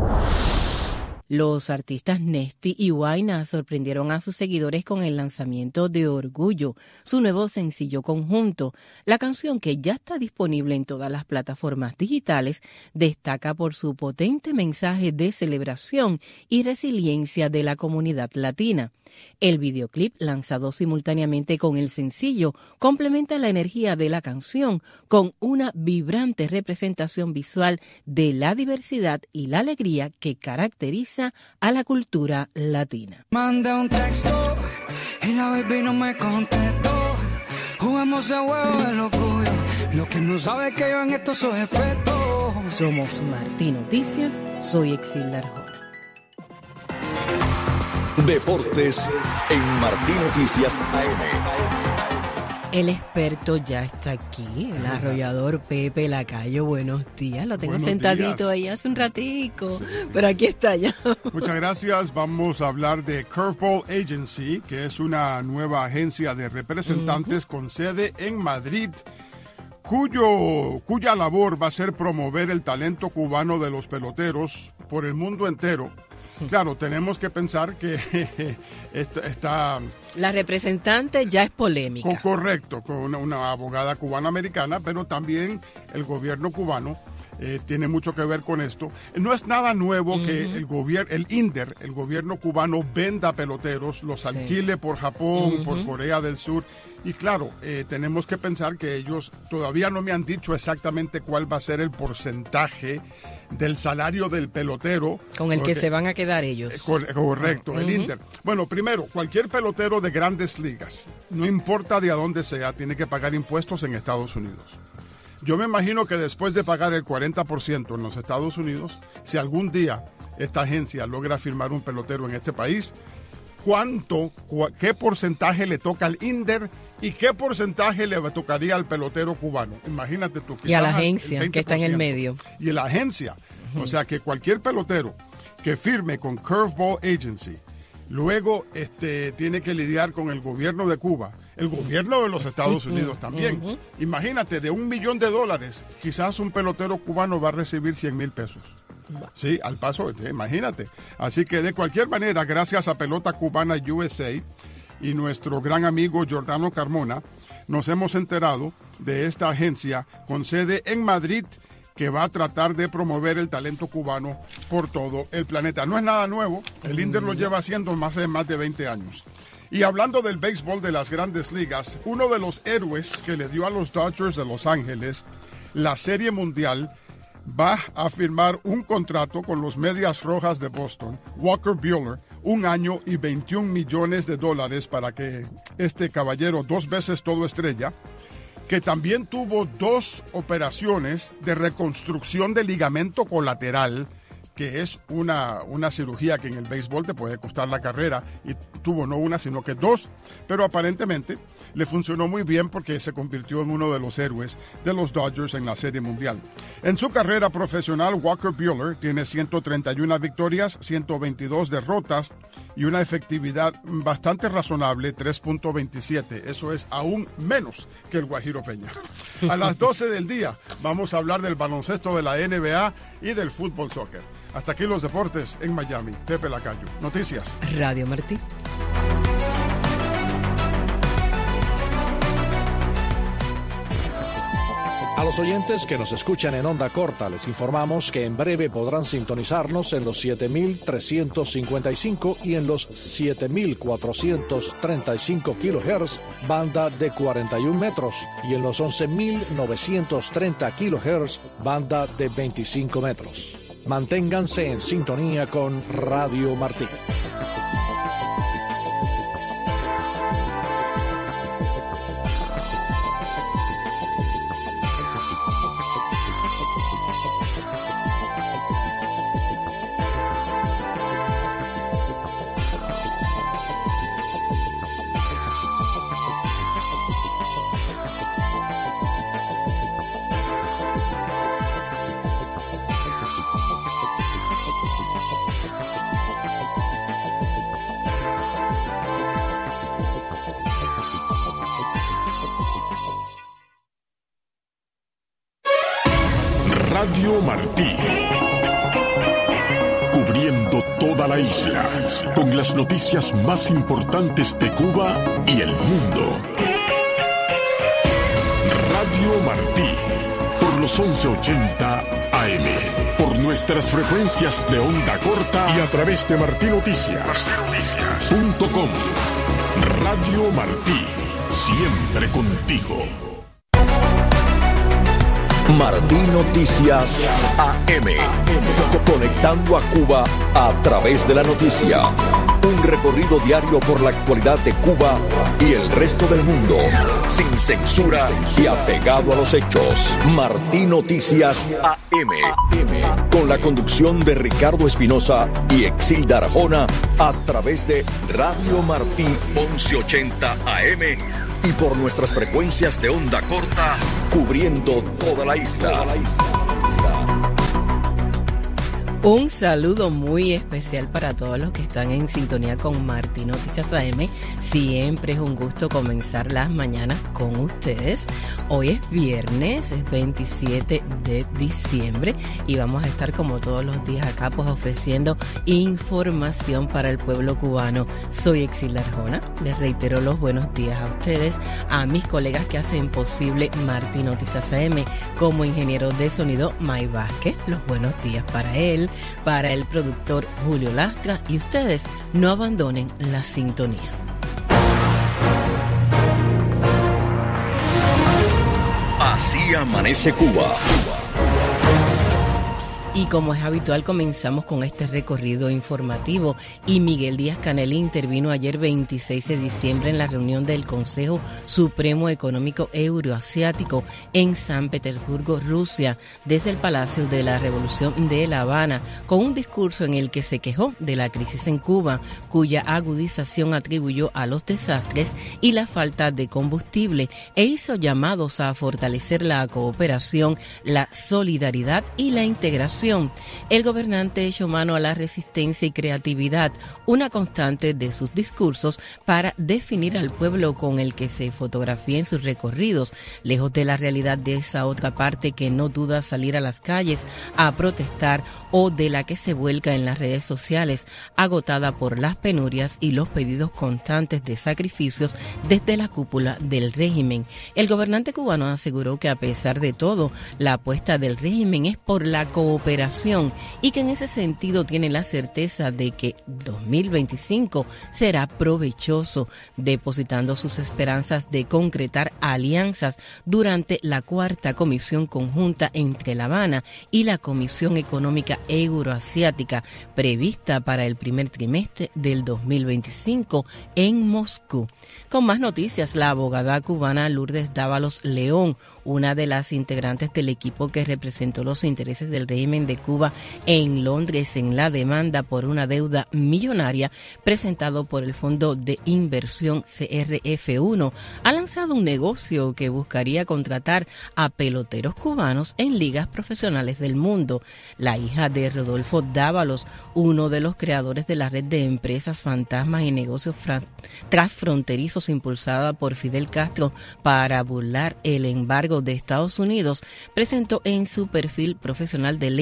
Los artistas Nesty y Huayna sorprendieron a sus seguidores con el lanzamiento de Orgullo, su nuevo sencillo conjunto. La canción, que ya está disponible en todas las plataformas digitales, destaca por su potente mensaje de celebración y resiliencia de la comunidad latina. El videoclip, lanzado simultáneamente con el sencillo, complementa la energía de la canción con una vibrante representación visual de la diversidad y la alegría que caracteriza a la cultura latina. Mandé un texto y la baby no me contestó. Jugamos a huevo de locura. Lo que no sabe es que yo en esto soy experto. Somos Martín Noticias, soy Exilda Arjona. Deportes en Martín Noticias AM. El experto ya está aquí, el arrollador Pepe Lacayo. Buenos días, lo tengo sentadito ahí hace un ratico, pero aquí está ya. Muchas gracias. Vamos a hablar de Curveball Agency, que es una nueva agencia de representantes con sede en Madrid, cuya labor va a ser promover el talento cubano de los peloteros por el mundo entero. Claro, tenemos que pensar que está... La representante ya es polémica. Correcto, con una abogada cubana-americana, pero también el gobierno cubano tiene mucho que ver con esto. No es nada nuevo que el INDER, el gobierno cubano, venda peloteros, los alquile por Japón, por Corea del Sur. Y claro, tenemos que pensar que ellos todavía no me han dicho exactamente cuál va a ser el porcentaje del salario del pelotero. Con el que se van a quedar ellos. Correcto, el INDER. Bueno, primero, cualquier pelotero de grandes ligas, no importa de a dónde sea, tiene que pagar impuestos en Estados Unidos. Yo me imagino que después de pagar el 40% en los Estados Unidos, si algún día esta agencia logra firmar un pelotero en este país, qué porcentaje le toca al INDER y qué porcentaje le tocaría al pelotero cubano. Imagínate tú. Y a la agencia que está en el medio. Y la agencia. O sea que cualquier pelotero que firme con Curveball Agency, luego tiene que lidiar con el gobierno de Cuba, el gobierno de los Estados Unidos también. Imagínate, de $1 millón, quizás un pelotero cubano va a recibir 100,000 pesos. Sí, al paso, imagínate. Así que de cualquier manera, gracias a Pelota Cubana USA y nuestro gran amigo Giordano Carmona, nos hemos enterado de esta agencia con sede en Madrid que va a tratar de promover el talento cubano por todo el planeta. No es nada nuevo, el INDER lo lleva haciendo más de 20 años. Y hablando del béisbol de las grandes ligas, uno de los héroes que le dio a los Dodgers de Los Ángeles la Serie Mundial va a firmar un contrato con los Medias Rojas de Boston, Walker Buehler, 1 año y $21 millones para que este caballero, 2 veces todo estrella, que también tuvo 2 operaciones de reconstrucción de ligamento colateral, que es una cirugía que en el béisbol te puede costar la carrera, y tuvo no una, sino que 2, pero aparentemente le funcionó muy bien porque se convirtió en uno de los héroes de los Dodgers en la Serie Mundial. En su carrera profesional, Walker Buehler tiene 131 victorias, 122 derrotas y una efectividad bastante razonable, 3.27. Eso es aún menos que el Guajiro Peña. A las 12 del día vamos a hablar del baloncesto de la NBA y del fútbol soccer. Hasta aquí los deportes en Miami. Pepe Lacayo. Noticias. Radio Martín. A los oyentes que nos escuchan en onda corta, les informamos que en breve podrán sintonizarnos en los 7.355 y en los 7.435 kHz, banda de 41 metros, y en los 11.930 kHz, banda de 25 metros. Manténganse en sintonía con Radio Martí. Radio Martí, cubriendo toda la isla, con las noticias más importantes de Cuba y el mundo. Radio Martí, por los 1180 AM, por nuestras frecuencias de onda corta y a través de martinoticias.com. Radio Martí, siempre contigo. Martí Noticias AM, conectando a Cuba a través de la noticia. Un recorrido diario por la actualidad de Cuba y el resto del mundo, sin censura y apegado a los hechos. Martí Noticias AM, con la conducción de Ricardo Espinosa y Exilda Arjona, a través de Radio Martí 1180 AM y por nuestras frecuencias de onda corta, cubriendo toda la isla. Un saludo muy especial para todos los que están en sintonía con Martí Noticias AM. Siempre es un gusto comenzar las mañanas con ustedes. Hoy es viernes, es 27 de diciembre y vamos a estar como todos los días acá pues ofreciendo información para el pueblo cubano. Soy Exilda Arjona, les reitero los buenos días a ustedes, a mis colegas que hacen posible Martí Noticias AM, como ingeniero de sonido May Vázquez, los buenos días para él, para el productor Julio Lastra, y ustedes no abandonen la sintonía. Así amanece Cuba. Y como es habitual, comenzamos con este recorrido informativo. Y Miguel Díaz-Canel intervino ayer 26 de diciembre en la reunión del Consejo Supremo Económico Euroasiático en San Petersburgo, Rusia, desde el Palacio de la Revolución de La Habana, con un discurso en el que se quejó de la crisis en Cuba, cuya agudización atribuyó a los desastres y la falta de combustible, e hizo llamados a fortalecer la cooperación, la solidaridad y la integración. El gobernante echó mano a la resistencia y creatividad, una constante de sus discursos, para definir al pueblo con el que se fotografía en sus recorridos, lejos de la realidad de esa otra parte que no duda salir a las calles a protestar o de la que se vuelca en las redes sociales, agotada por las penurias y los pedidos constantes de sacrificios desde la cúpula del régimen. El gobernante cubano aseguró que a pesar de todo, la apuesta del régimen es por la cooperación y que en ese sentido tiene la certeza de que 2025 será provechoso, depositando sus esperanzas de concretar alianzas durante la cuarta comisión conjunta entre La Habana y la Comisión Económica Euroasiática, prevista para el primer trimestre del 2025 en Moscú. Con más noticias, la abogada cubana Lourdes Dávalos León, una de las integrantes del equipo que representó los intereses del régimen de Cuba en Londres en la demanda por una deuda millonaria presentado por el Fondo de Inversión CRF1, ha lanzado un negocio que buscaría contratar a peloteros cubanos en ligas profesionales del mundo. La hija de Rodolfo Dávalos, uno de los creadores de la red de empresas fantasmas y negocios transfronterizos impulsada por Fidel Castro para burlar el embargo de Estados Unidos, presentó en su perfil profesional de LinkedIn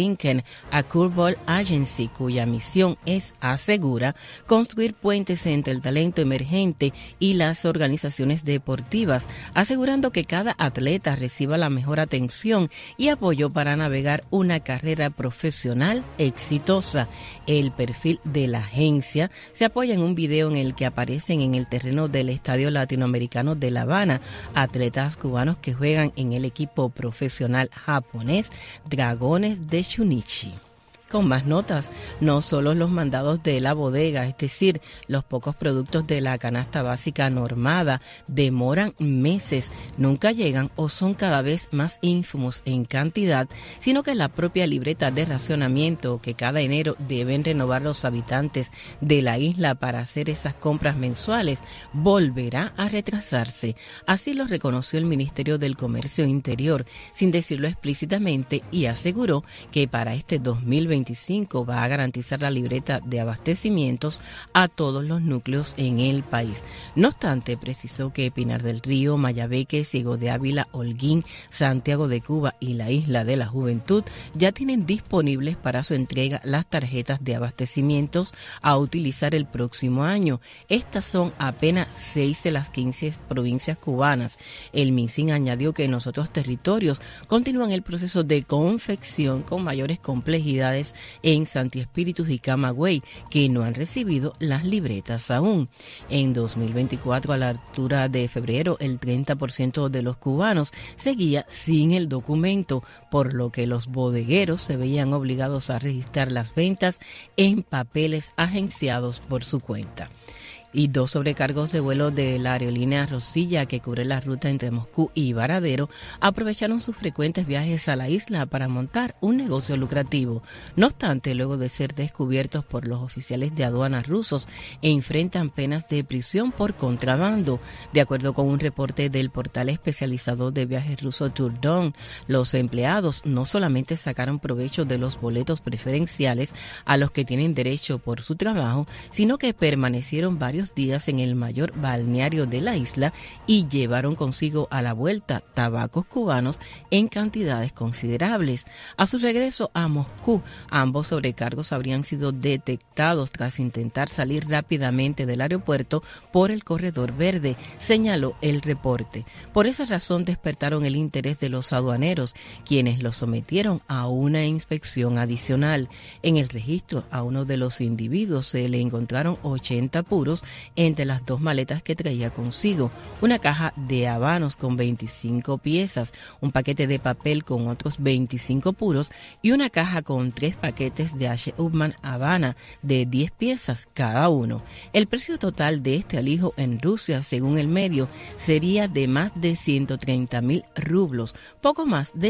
Lincoln a Curveball Agency, cuya misión es, asegura, construir puentes entre el talento emergente y las organizaciones deportivas, asegurando que cada atleta reciba la mejor atención y apoyo para navegar una carrera profesional exitosa. El perfil de la agencia se apoya en un video en el que aparecen en el terreno del Estadio Latinoamericano de La Habana atletas cubanos que juegan en el equipo profesional japonés Dragones de Shunichi. Con más notas, no solo los mandados de la bodega, es decir, los pocos productos de la canasta básica normada, demoran meses, nunca llegan o son cada vez más ínfimos en cantidad, sino que la propia libreta de racionamiento que cada enero deben renovar los habitantes de la isla para hacer esas compras mensuales volverá a retrasarse. Así lo reconoció el Ministerio del Comercio Interior, sin decirlo explícitamente, y aseguró que para este 2025 va a garantizar la libreta de abastecimientos a todos los núcleos en el país. No obstante, precisó que Pinar del Río, Mayabeque, Ciego de Ávila, Holguín, Santiago de Cuba y la Isla de la Juventud ya tienen disponibles para su entrega las tarjetas de abastecimientos a utilizar el próximo año. Estas son apenas 6 de las 15 provincias cubanas. El MinSIN añadió que en los otros territorios continúan el proceso de confección con mayores complejidades en Santi Espíritus y Camagüey, que no han recibido las libretas aún. En 2024, a la altura de febrero, el 30% de los cubanos seguía sin el documento, por lo que los bodegueros se veían obligados a registrar las ventas en papeles agenciados por su cuenta. Y 2 sobrecargos de vuelo de la aerolínea Rosilla, que cubre la ruta entre Moscú y Varadero, aprovecharon sus frecuentes viajes a la isla para montar un negocio lucrativo. No obstante, luego de ser descubiertos por los oficiales de aduanas rusos, enfrentan penas de prisión por contrabando. De acuerdo con un reporte del portal especializado de viajes ruso Turdon, los empleados no solamente sacaron provecho de los boletos preferenciales a los que tienen derecho por su trabajo, sino que permanecieron varios días en el mayor balneario de la isla y llevaron consigo a la vuelta tabacos cubanos en cantidades considerables. A su regreso a Moscú, ambos sobrecargos habrían sido detectados tras intentar salir rápidamente del aeropuerto por el corredor verde, señaló el reporte. Por esa razón despertaron el interés de los aduaneros, quienes los sometieron a una inspección adicional. En el registro a uno de los individuos se le encontraron 80 puros entre las 2 maletas que traía consigo, una caja de habanos con 25 piezas, un paquete de papel con otros 25 puros y una caja con 3 paquetes de H. Upmann Habana de 10 piezas cada uno. El precio total de este alijo en Rusia, según el medio, sería de más de 130,000 rublos, poco más de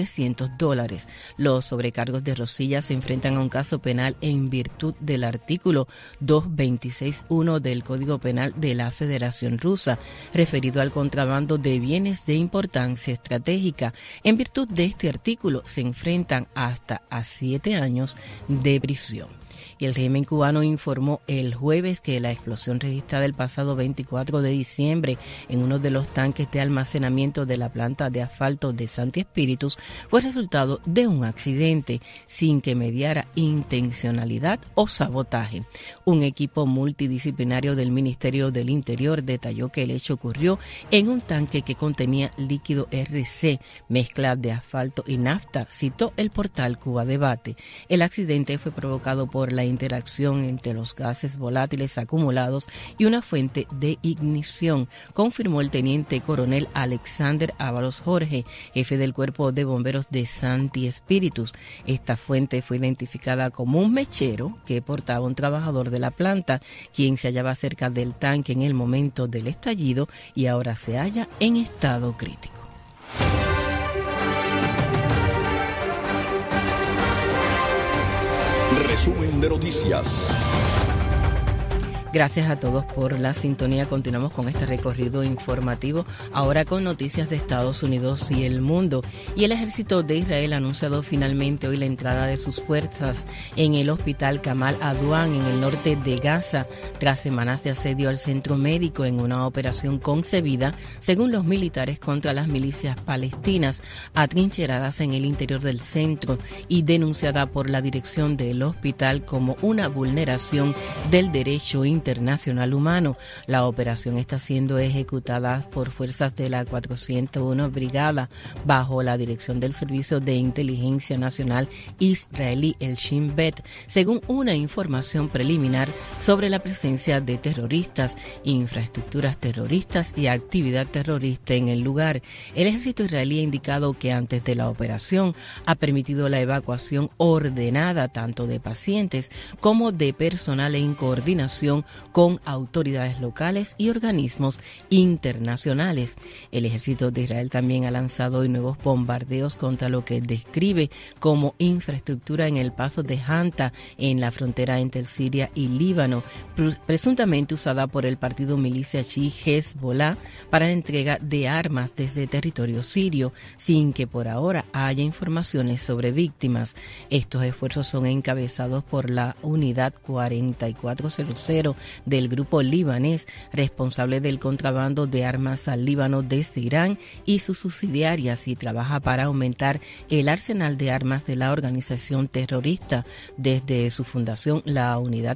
$1,300. Los sobrecargos de Rosilla se enfrentan a un caso penal en virtud del artículo 226.1 del Código Penal de la Federación Rusa, referido al contrabando de bienes de importancia estratégica. En virtud de este artículo se enfrentan hasta a 7 años de prisión. Y el régimen cubano informó el jueves que la explosión registrada el pasado 24 de diciembre en uno de los tanques de almacenamiento de la planta de asfalto de Santi Espíritus fue resultado de un accidente, sin que mediara intencionalidad o sabotaje. Un equipo multidisciplinario del Ministerio del Interior detalló que el hecho ocurrió en un tanque que contenía líquido RC, mezcla de asfalto y nafta, citó el portal Cuba Debate. El accidente fue provocado por la interacción entre los gases volátiles acumulados y una fuente de ignición, confirmó el teniente coronel Alexander Ábalos Jorge, jefe del Cuerpo de Bomberos de Santi Espíritus. Esta fuente fue identificada como un mechero que portaba un trabajador de la planta, quien se hallaba cerca del tanque en el momento del estallido y ahora se halla en estado crítico. Resumen de noticias. Gracias a todos por la sintonía. Continuamos con este recorrido informativo, ahora con noticias de Estados Unidos y el mundo. Y el ejército de Israel ha anunciado finalmente hoy la entrada de sus fuerzas en el hospital Kamal Adwan en el norte de Gaza, tras semanas de asedio al centro médico en una operación concebida, según los militares, contra las milicias palestinas atrincheradas en el interior del centro y denunciada por la dirección del hospital como una vulneración del derecho internacional humano. La operación está siendo ejecutada por fuerzas de la 401 Brigada bajo la dirección del Servicio de Inteligencia Nacional israelí, el Shin Bet, según una información preliminar sobre la presencia de terroristas, infraestructuras terroristas y actividad terrorista en el lugar. El ejército israelí ha indicado que antes de la operación ha permitido la evacuación ordenada tanto de pacientes como de personal en coordinación con autoridades locales y organismos internacionales. El ejército de Israel también ha lanzado hoy nuevos bombardeos contra lo que describe como infraestructura en el paso de Hanta, en la frontera entre Siria y Líbano, presuntamente usada por el partido milicia chií Hezbollah para la entrega de armas desde territorio sirio, sin que por ahora haya informaciones sobre víctimas. Estos esfuerzos son encabezados por la Unidad 4400 del grupo libanés, responsable del contrabando de armas al Líbano desde Irán y sus subsidiarias, y trabaja para aumentar el arsenal de armas de la organización terrorista. Desde su fundación, la Unidad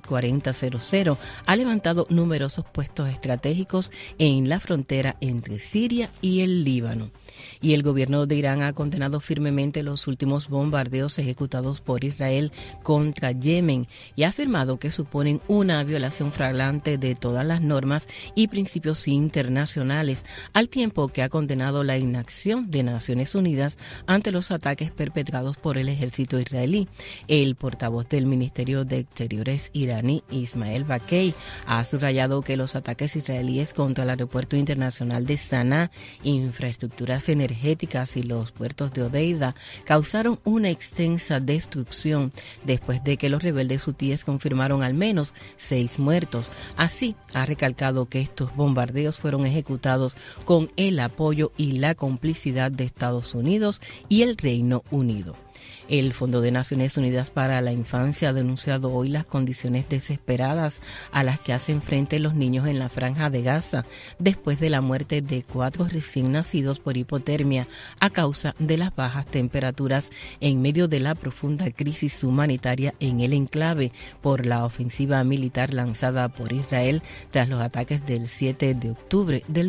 4000 ha levantado numerosos puestos estratégicos en la frontera entre Siria y el Líbano. Y el gobierno de Irán ha condenado firmemente los últimos bombardeos ejecutados por Israel contra Yemen y ha afirmado que suponen una violación flagrante de todas las normas y principios internacionales, al tiempo que ha condenado la inacción de Naciones Unidas ante los ataques perpetrados por el ejército israelí. El portavoz del Ministerio de Exteriores iraní, Ismael Bakei, ha subrayado que los ataques israelíes contra el aeropuerto internacional de Saná, infraestructuras energéticas y los puertos de Odeida causaron una extensa destrucción después de que los rebeldes hutíes confirmaron al menos 6 muertos. Así, ha recalcado que estos bombardeos fueron ejecutados con el apoyo y la complicidad de Estados Unidos y el Reino Unido. El Fondo de Naciones Unidas para la Infancia ha denunciado hoy las condiciones desesperadas a las que hacen frente los niños en la Franja de Gaza después de la muerte de 4 recién nacidos por hipotermia a causa de las bajas temperaturas en medio de la profunda crisis humanitaria en el enclave por la ofensiva militar lanzada por Israel tras los ataques del 7 de octubre del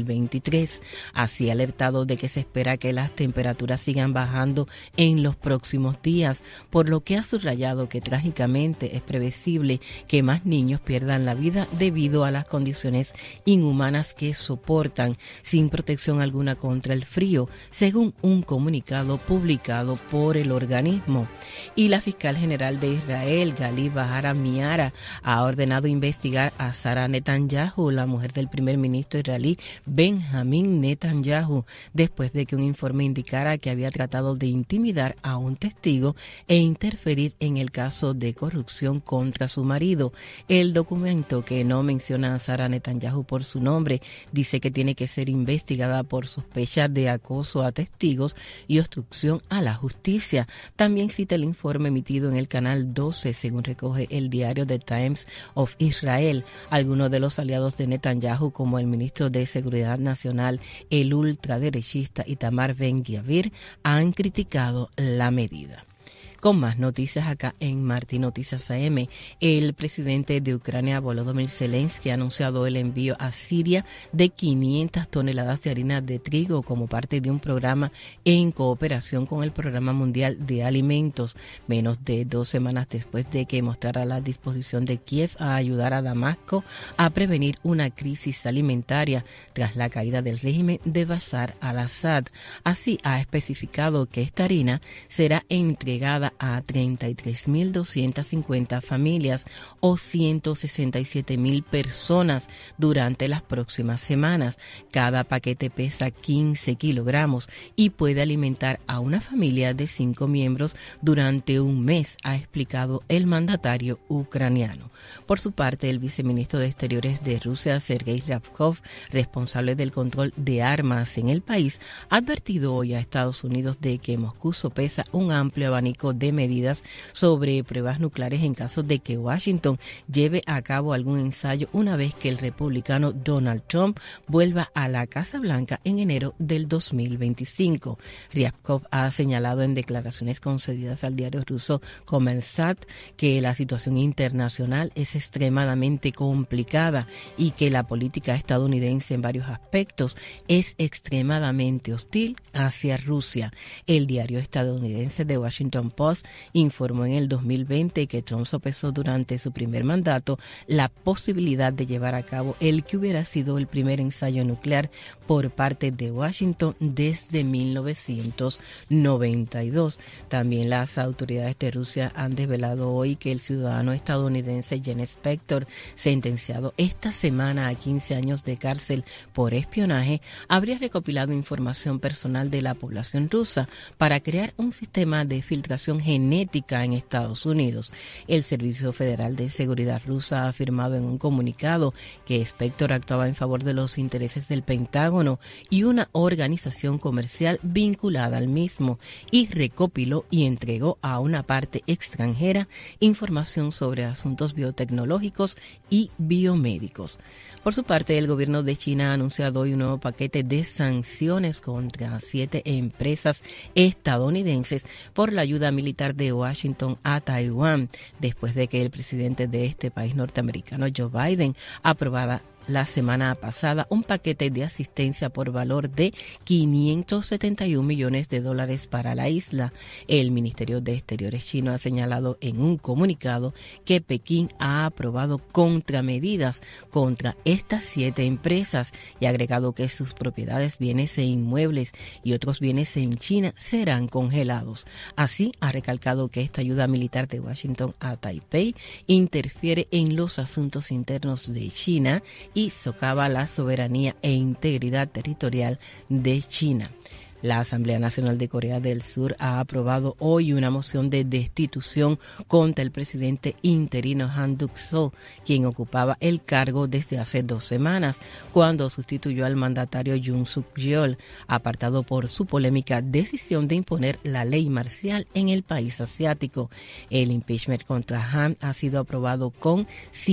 2023. Así ha alertado de que se espera que las temperaturas sigan bajando en los próximos días, por lo que ha subrayado que trágicamente es previsible que más niños pierdan la vida debido a las condiciones inhumanas que soportan, sin protección alguna contra el frío, según un comunicado publicado por el organismo. Y la fiscal general de Israel, Gali Bahara Miara, ha ordenado investigar a Sara Netanyahu, la mujer del primer ministro israelí Benjamin Netanyahu, después de que un informe indicara que había tratado de intimidar a un testigo e interferir en el caso de corrupción contra su marido. El documento, que no menciona a Sara Netanyahu por su nombre, dice que tiene que ser investigada por sospecha de acoso a testigos y obstrucción a la justicia. También cita el informe emitido en el canal 12, según recoge el diario The Times of Israel. Algunos de los aliados de Netanyahu, como el ministro de Seguridad Nacional, el ultraderechista Itamar Ben-Gvir, han criticado la medida. Con más noticias acá en Martí Noticias AM, el presidente de Ucrania, Volodymyr Zelensky, ha anunciado el envío a Siria de 500 toneladas de harina de trigo como parte de un programa en cooperación con el Programa Mundial de Alimentos, menos de 2 semanas después de que mostrara la disposición de Kiev a ayudar a Damasco a prevenir una crisis alimentaria tras la caída del régimen de Bashar al-Assad. Así ha especificado que esta harina será entregada beneficiará a 33.250 familias o 167.000 personas durante las próximas semanas. Cada paquete pesa 15 kilogramos y puede alimentar a una familia de 5 miembros durante un mes, ha explicado el mandatario ucraniano. Por su parte, el viceministro de Exteriores de Rusia, Sergei Ryabkov, responsable del control de armas en el país, ha advertido hoy a Estados Unidos de que Moscú sopesa un amplio abanico de medidas sobre pruebas nucleares en caso de que Washington lleve a cabo algún ensayo una vez que el republicano Donald Trump vuelva a la Casa Blanca en enero del 2025. Ryabkov ha señalado en declaraciones concedidas al diario ruso Kommersant que la situación internacional es extremadamente complicada y que la política estadounidense en varios aspectos es extremadamente hostil hacia Rusia. El diario estadounidense The Washington Post informó en el 2020 que Trump sopesó durante su primer mandato la posibilidad de llevar a cabo el que hubiera sido el primer ensayo nuclear por parte de Washington desde 1992. También las autoridades de Rusia han desvelado hoy que el ciudadano estadounidense Jen Spector, sentenciado esta semana a 15 años de cárcel por espionaje, habría recopilado información personal de la población rusa para crear un sistema de filtración genética en Estados Unidos. El Servicio Federal de Seguridad rusa ha afirmado en un comunicado que Spector actuaba en favor de los intereses del Pentágono y una organización comercial vinculada al mismo, y recopiló y entregó a una parte extranjera información sobre asuntos biotecnológicos y biomédicos. Por su parte, el gobierno de China ha anunciado hoy un nuevo paquete de sanciones contra 7 empresas estadounidenses por la ayuda militar de Washington a Taiwán, después de que el presidente de este país norteamericano, Joe Biden, aprobara la semana pasada un paquete de asistencia por valor de $571 millones para la isla. El Ministerio de Exteriores chino ha señalado en un comunicado que Pekín ha aprobado contramedidas contra estas 7 empresas y ha agregado que sus propiedades, bienes e inmuebles y otros bienes en China serán congelados. Así, ha recalcado que esta ayuda militar de Washington a Taipei interfiere en los asuntos internos de China y socava la soberanía e integridad territorial de China. La Asamblea Nacional de Corea del Sur ha aprobado hoy una moción de destitución contra el presidente interino Han Duck-soo, quien ocupaba el cargo desde hace 2 semanas, cuando sustituyó al mandatario Yoon Suk-yeol, apartado por su polémica decisión de imponer la ley marcial en el país asiático. El impeachment contra Han ha sido aprobado con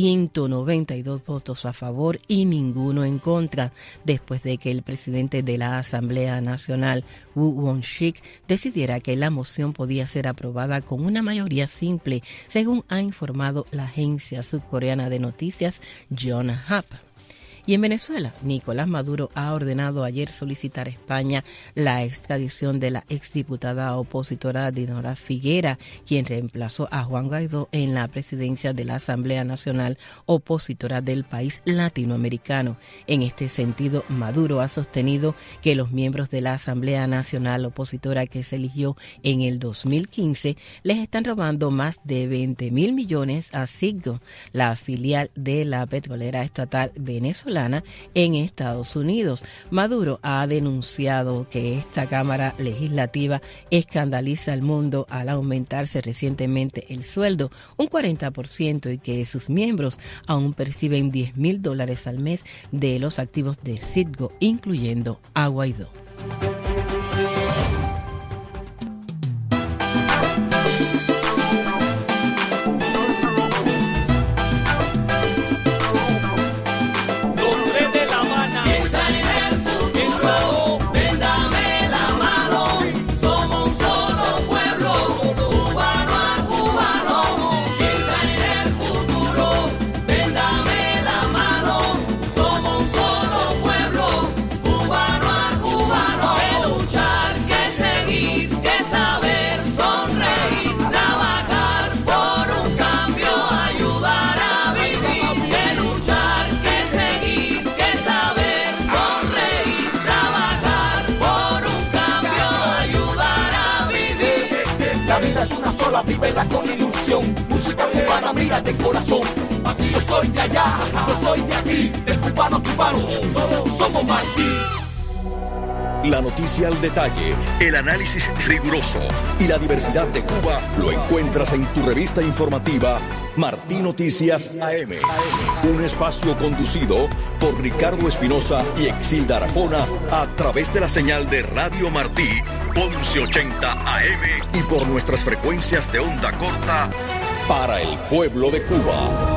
192 votos a favor y ninguno en contra, después de que el presidente de la Asamblea Nacional, Woo Won-sik, decidiera que la moción podía ser aprobada con una mayoría simple, según ha informado la agencia surcoreana de noticias Yonhap. Y en Venezuela, Nicolás Maduro ha ordenado ayer solicitar a España la extradición de la exdiputada opositora Dinora Figuera, quien reemplazó a Juan Guaidó en la presidencia de la Asamblea Nacional Opositora del país latinoamericano. En este sentido, Maduro ha sostenido que los miembros de la Asamblea Nacional Opositora que se eligió en el 2015 les están robando más de 20.000 millones a Citgo, la filial de la petrolera estatal venezolana en Estados Unidos. Maduro ha denunciado que esta Cámara Legislativa escandaliza al mundo al aumentarse recientemente el sueldo un 40% y que sus miembros aún perciben $10.000 al mes de los activos de Citgo, incluyendo a Guaidó. Cubano a cubano. tierra, mira de corazón. Aquí yo soy de allá, yo soy de aquí, del cubano cubano, todos somos Martí. La noticia al detalle, el análisis riguroso y la diversidad de Cuba lo encuentras en tu revista informativa Martí Noticias AM. Un espacio conducido por Ricardo Espinosa y Exilda Arjona a través de la señal de Radio Martí 1180 AM y por nuestras frecuencias de onda corta para el pueblo de Cuba.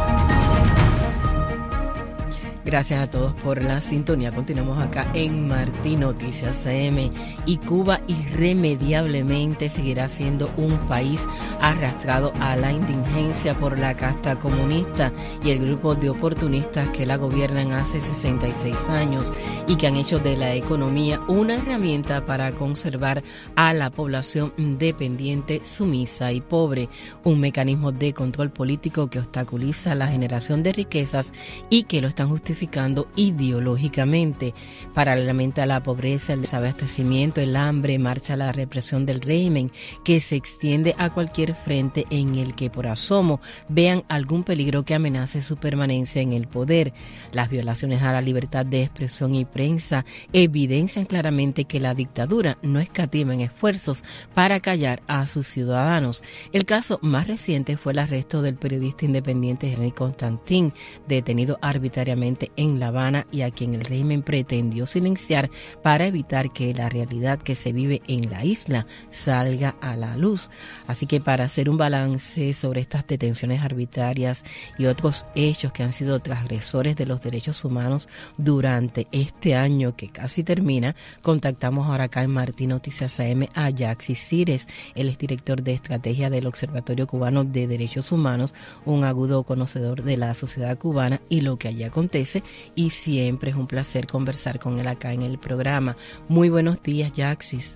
Gracias a todos por la sintonía. Continuamos acá en Martí Noticias AM. Y Cuba irremediablemente seguirá siendo un país arrastrado a la indigencia por la casta comunista y el grupo de oportunistas que la gobiernan hace 66 años y que han hecho de la economía una herramienta para conservar a la población dependiente, sumisa y pobre. Un mecanismo de control político que obstaculiza la generación de riquezas y que lo están justificando ideológicamente. Paralelamente a la pobreza, el desabastecimiento, el hambre, marcha la represión del régimen que se extiende a cualquier frente en el que por asomo vean algún peligro que amenace su permanencia en el poder. Las violaciones a la libertad de expresión y prensa evidencian claramente que la dictadura no escatima en esfuerzos para callar a sus ciudadanos. El caso más reciente fue el arresto del periodista independiente Henry Constantin, detenido arbitrariamente en La Habana y a quien el régimen pretendió silenciar para evitar que la realidad que se vive en la isla salga a la luz. Así que para hacer un balance sobre estas detenciones arbitrarias y otros hechos que han sido transgresores de los derechos humanos durante este año que casi termina, contactamos ahora acá en Martí Noticias AM a Yaxi Cires. Él es director de estrategia del Observatorio Cubano de Derechos Humanos, un agudo conocedor de la sociedad cubana y lo que allí acontece, y siempre es un placer conversar con él acá en el programa. Muy buenos días, Yaxis.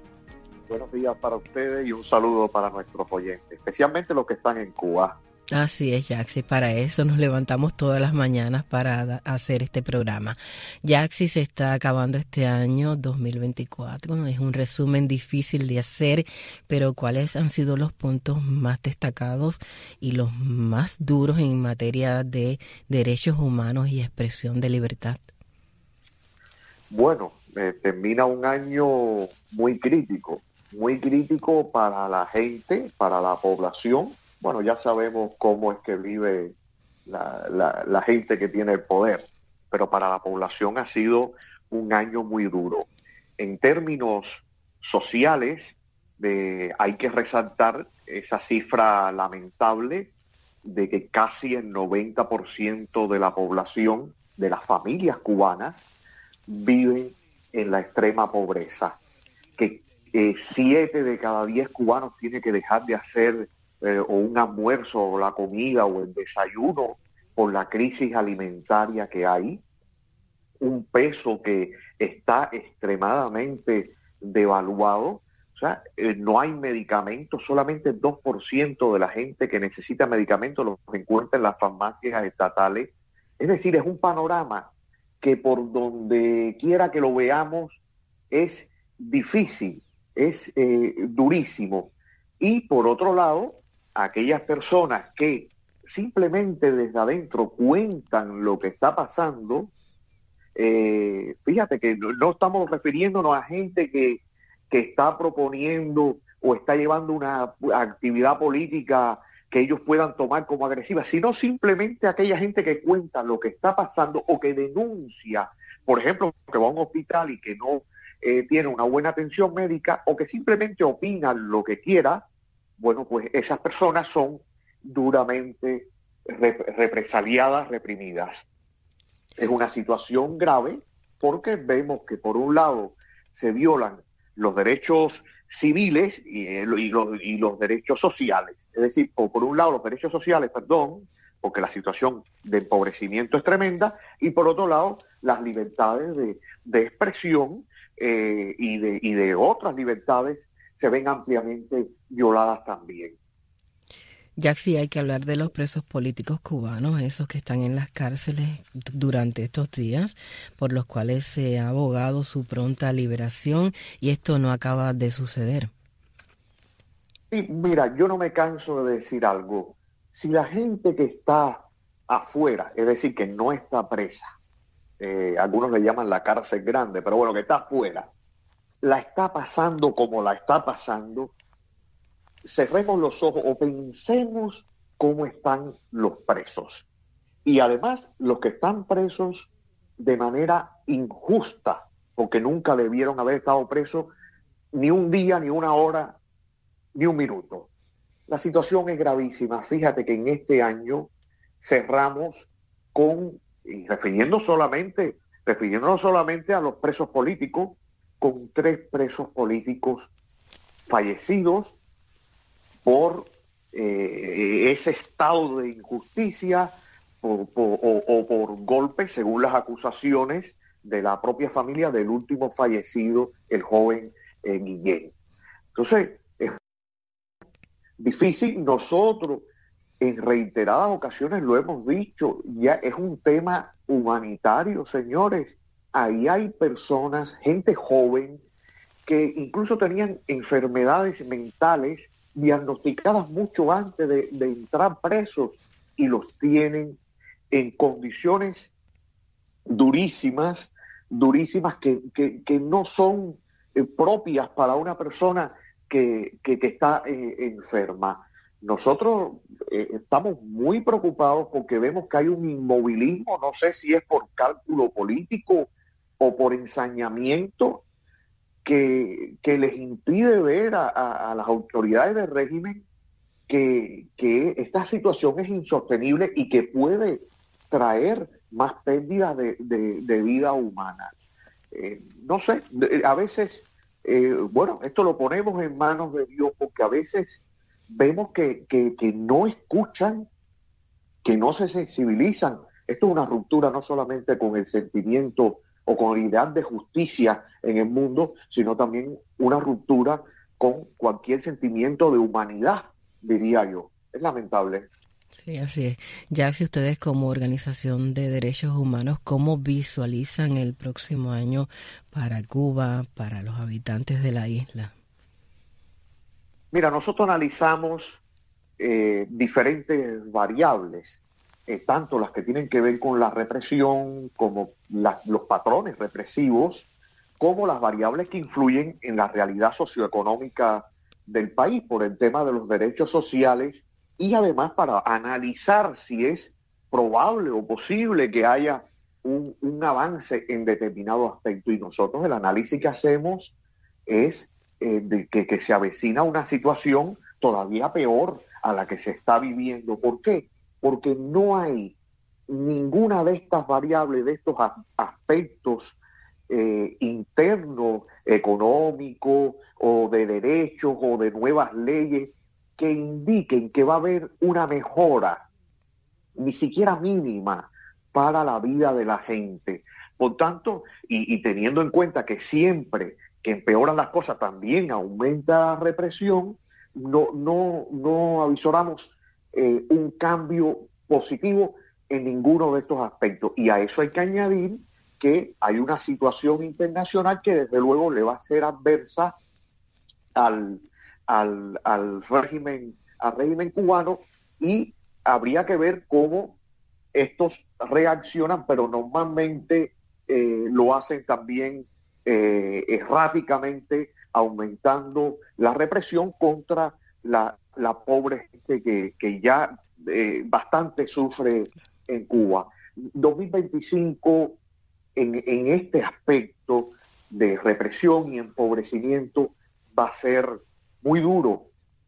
Buenos días para ustedes y un saludo para nuestros oyentes, especialmente los que están en Cuba. Así es, Yaxis, para eso nos levantamos todas las mañanas para hacer este programa. Yaxis, se está acabando este año 2024, es un resumen difícil de hacer, pero ¿cuáles han sido los puntos más destacados y los más duros en materia de derechos humanos y expresión de libertad? Bueno, termina un año muy crítico para la gente, para la población. Bueno, ya sabemos cómo es que vive la gente que tiene el poder, pero para la población ha sido un año muy duro. En términos sociales, hay que resaltar esa cifra lamentable de que casi el 90% de la población, de las familias cubanas, viven en la extrema pobreza, que 7 de cada 10 cubanos tienen que dejar de hacer o un almuerzo o la comida o el desayuno por la crisis alimentaria que hay, un peso que está extremadamente devaluado. O sea, no hay medicamentos, solamente el 2% de la gente que necesita medicamentos los encuentra en las farmacias estatales. Es decir, es un panorama que por donde quiera que lo veamos es difícil, es durísimo. Y por otro lado, aquellas personas que simplemente desde adentro cuentan lo que está pasando, fíjate que no estamos refiriéndonos a gente que está proponiendo o está llevando una actividad política que ellos puedan tomar como agresiva, sino simplemente aquella gente que cuenta lo que está pasando o que denuncia, por ejemplo, que va a un hospital y que no tiene una buena atención médica o que simplemente opina lo que quiera. Bueno, pues esas personas son duramente represaliadas, reprimidas. Es una situación grave porque vemos que por un lado se violan los derechos civiles y los derechos sociales. Es decir, por un lado los derechos sociales, porque la situación de empobrecimiento es tremenda, y por otro lado las libertades de expresión y de otras libertades se ven ampliamente violadas también. Ya sí hay que hablar de los presos políticos cubanos, esos que están en las cárceles durante estos días, por los cuales se ha abogado su pronta liberación, y esto no acaba de suceder. Sí, mira, yo no me canso de decir algo. si la gente que está afuera, es decir, que no está presa, algunos le llaman la cárcel grande, pero bueno, que está afuera, la está pasando como la está pasando, cerremos los ojos o pensemos cómo están los presos. Y además, los que están presos de manera injusta, porque nunca debieron haber estado presos ni un día, ni una hora, ni un minuto. La situación es gravísima. Fíjate que en este año cerramos y refiriéndonos solamente a los presos políticos, con 3 presos políticos fallecidos por ese estado de injusticia o por golpes, según las acusaciones de la propia familia del último fallecido, el joven Guillén. Entonces, es difícil. Nosotros en reiteradas ocasiones lo hemos dicho, ya es un tema humanitario, señores. Ahí hay personas, gente joven, que incluso tenían enfermedades mentales diagnosticadas mucho antes de entrar presos, y los tienen en condiciones durísimas que no son propias para una persona que está enferma. Nosotros estamos muy preocupados porque vemos que hay un inmovilismo, no sé si es por cálculo político o por ensañamiento, que les impide ver a las autoridades del régimen que esta situación es insostenible y que puede traer más pérdidas de vida humana. No sé, a veces, esto lo ponemos en manos de Dios, porque a veces vemos que no escuchan, que no se sensibilizan. Esto es una ruptura no solamente con el sentimiento o con el ideal de justicia en el mundo, sino también una ruptura con cualquier sentimiento de humanidad, diría yo. Es lamentable. Sí, así es. Ya, si ustedes como organización de derechos humanos, ¿cómo visualizan el próximo año para Cuba, para los habitantes de la isla? Mira, nosotros analizamos diferentes variables, tanto las que tienen que ver con la represión, como los patrones represivos, como las variables que influyen en la realidad socioeconómica del país por el tema de los derechos sociales, y además para analizar si es probable o posible que haya un avance en determinado aspecto. Y nosotros el análisis que hacemos es de que se avecina una situación todavía peor a la que se está viviendo. ¿Por qué? Porque no hay ninguna de estas variables, de estos aspectos internos, económicos o de derechos o de nuevas leyes que indiquen que va a haber una mejora, ni siquiera mínima, para la vida de la gente. Por tanto, y teniendo en cuenta que siempre que empeoran las cosas también aumenta la represión, no avisoramos un cambio positivo en ninguno de estos aspectos. Y a eso hay que añadir que hay una situación internacional que desde luego le va a ser adversa al régimen cubano, y habría que ver cómo estos reaccionan, pero normalmente lo hacen también erráticamente, aumentando la represión contra la pobre gente que ya bastante sufre en Cuba. 2025 en este aspecto de represión y empobrecimiento va a ser muy duro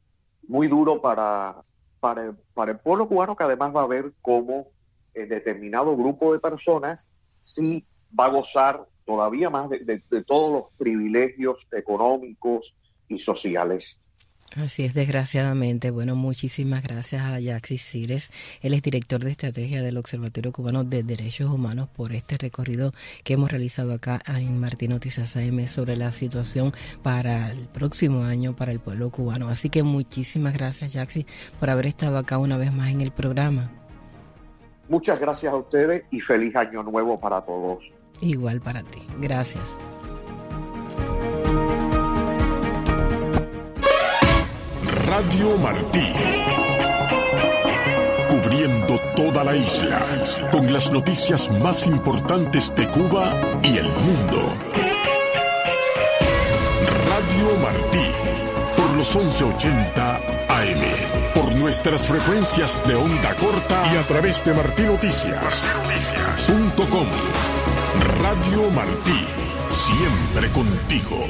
para el pueblo cubano, que además va a ver cómo determinado grupo de personas sí va a gozar todavía más de todos los privilegios económicos y sociales. Así es, desgraciadamente. Bueno, muchísimas gracias a Yaxi Cires. Él es director de estrategia del Observatorio Cubano de Derechos Humanos, por este recorrido que hemos realizado acá en Martí Noticias AM sobre la situación para el próximo año para el pueblo cubano. Así que muchísimas gracias, Yaxi, por haber estado acá una vez más en el programa. Muchas gracias a ustedes y feliz año nuevo para todos. Igual para ti. Gracias. Radio Martí. toda la isla, con las noticias más importantes de Cuba y el mundo. Radio Martí, por los 1180 AM, por nuestras frecuencias de onda corta y a través de martinoticias.com. Radio Martí, siempre contigo.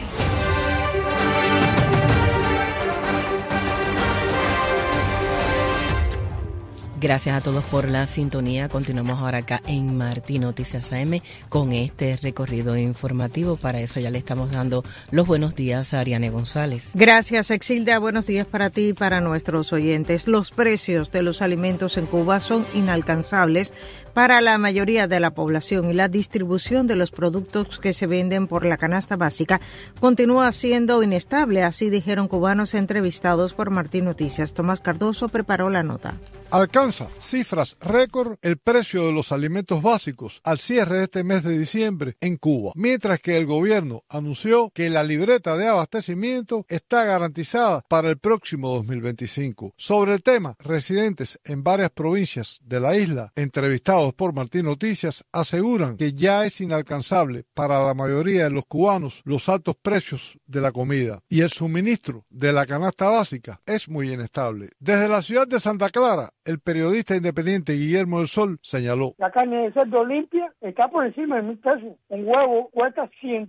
Gracias a todos por la sintonía. Continuamos ahora acá en Martí Noticias AM con este recorrido informativo. Para eso ya le estamos dando los buenos días a Ariane González. Gracias, Exilda. Buenos días para ti y para nuestros oyentes. Los precios de los alimentos en Cuba son inalcanzables para la mayoría de la población y la distribución de los productos que se venden por la canasta básica continúa siendo inestable. Así dijeron cubanos entrevistados por Martí Noticias. Tomás Cardoso preparó la nota. Alcanza cifras récord el precio de los alimentos básicos al cierre de este mes de diciembre en Cuba, mientras que el gobierno anunció que la libreta de abastecimiento está garantizada para el próximo 2025. Sobre el tema, residentes en varias provincias de la isla, entrevistados por Martí Noticias, aseguran que ya es inalcanzable para la mayoría de los cubanos los altos precios de la comida y el suministro de la canasta básica es muy inestable. Desde la ciudad de Santa Clara, el periodista independiente Guillermo del Sol señaló: la carne de cerdo limpia está por encima de 1,000 pesos. Un huevo cuesta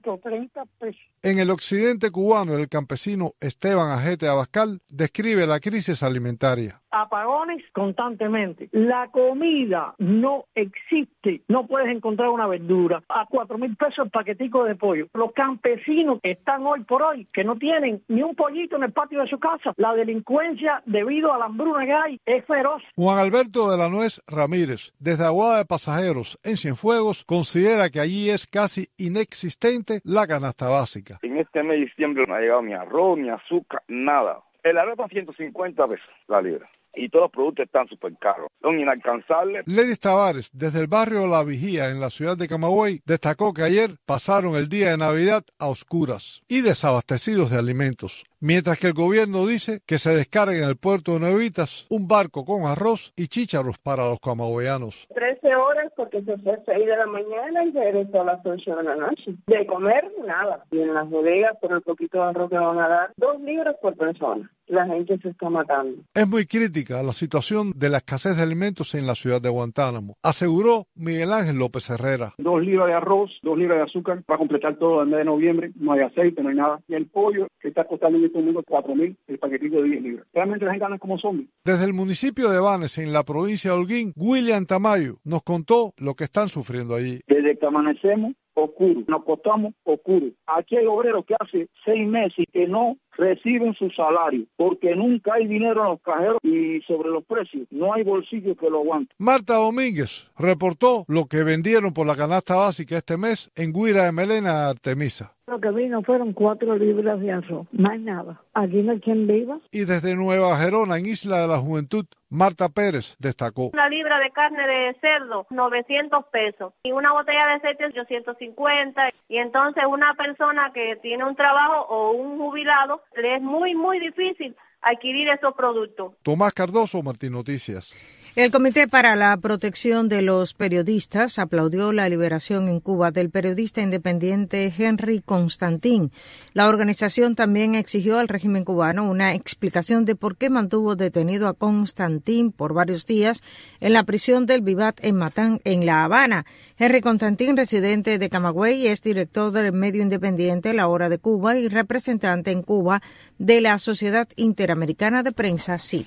130 pesos. En el occidente cubano, el campesino Esteban Ajete Abascal describe la crisis alimentaria. Apagones constantemente. La comida no existe. No puedes encontrar una verdura a 4,000 pesos el paquetico de pollo. Los campesinos están hoy por hoy que no tienen ni un pollito en el patio de su casa. La delincuencia, debido a la hambruna que hay, es feroz. Juan Alberto de la Nuez Ramírez, desde Aguada de Pasajeros, en Cienfuegos, considera que allí es casi inexistente la canasta básica. En este mes de diciembre no ha llegado ni arroz, ni azúcar, nada. El arroz está a 150 pesos la libra. Y todos los productos están súper caros, son inalcanzables. Ledis Tavares, desde el barrio La Vigía, en la ciudad de Camagüey, destacó que ayer pasaron el día de Navidad a oscuras y desabastecidos de alimentos, mientras que el gobierno dice que se descarga en el puerto de Nuevitas un barco con arroz y chícharos para los camagüeyanos. 13 horas porque se fue a 6 de la mañana y se regresó a las 8 de la noche. De comer, nada. Y en las bodegas, por el poquito de arroz que van a dar, 2 libras por persona. La gente se está matando. Es muy crítica la situación de la escasez de alimentos en la ciudad de Guantánamo, aseguró Miguel Ángel López Herrera. 2 libras de arroz, 2 libras de azúcar para completar todo el mes de noviembre. No hay aceite, no hay nada. Y el pollo, que está costando en este momento 4,000, el paquetico de 10 libras. Realmente la gente anda como zombies. Desde el municipio de Banes, en la provincia de Holguín, William Tamayo nos contó lo que están sufriendo allí. Desde que amanecemos, oscuro. Nos acostamos, oscuro. Aquí hay obreros que hace 6 meses que no reciben su salario porque nunca hay dinero en los cajeros y sobre los precios no hay bolsillo que lo aguante. Marta Domínguez reportó lo que vendieron por la canasta básica este mes en Guira de Melena, Artemisa. Lo que vino fueron 4 libras de arroz, más nada. Aquí no hay quien viva. Y desde Nueva Gerona, en Isla de la Juventud, Marta Pérez destacó: una libra de carne de cerdo, 900 pesos. Y una botella de aceite, 850. Y entonces una persona que tiene un trabajo o un jubilado, le es muy, muy difícil adquirir esos productos. Tomás Cardoso, Martí Noticias. El Comité para la Protección de los Periodistas aplaudió la liberación en Cuba del periodista independiente Henry Constantin. La organización también exigió al régimen cubano una explicación de por qué mantuvo detenido a Constantin por varios días en la prisión del Vivat en Matán, en La Habana. Henry Constantin, residente de Camagüey, es director del medio independiente La Hora de Cuba y representante en Cuba de la Sociedad Interamericana de Prensa, SIP.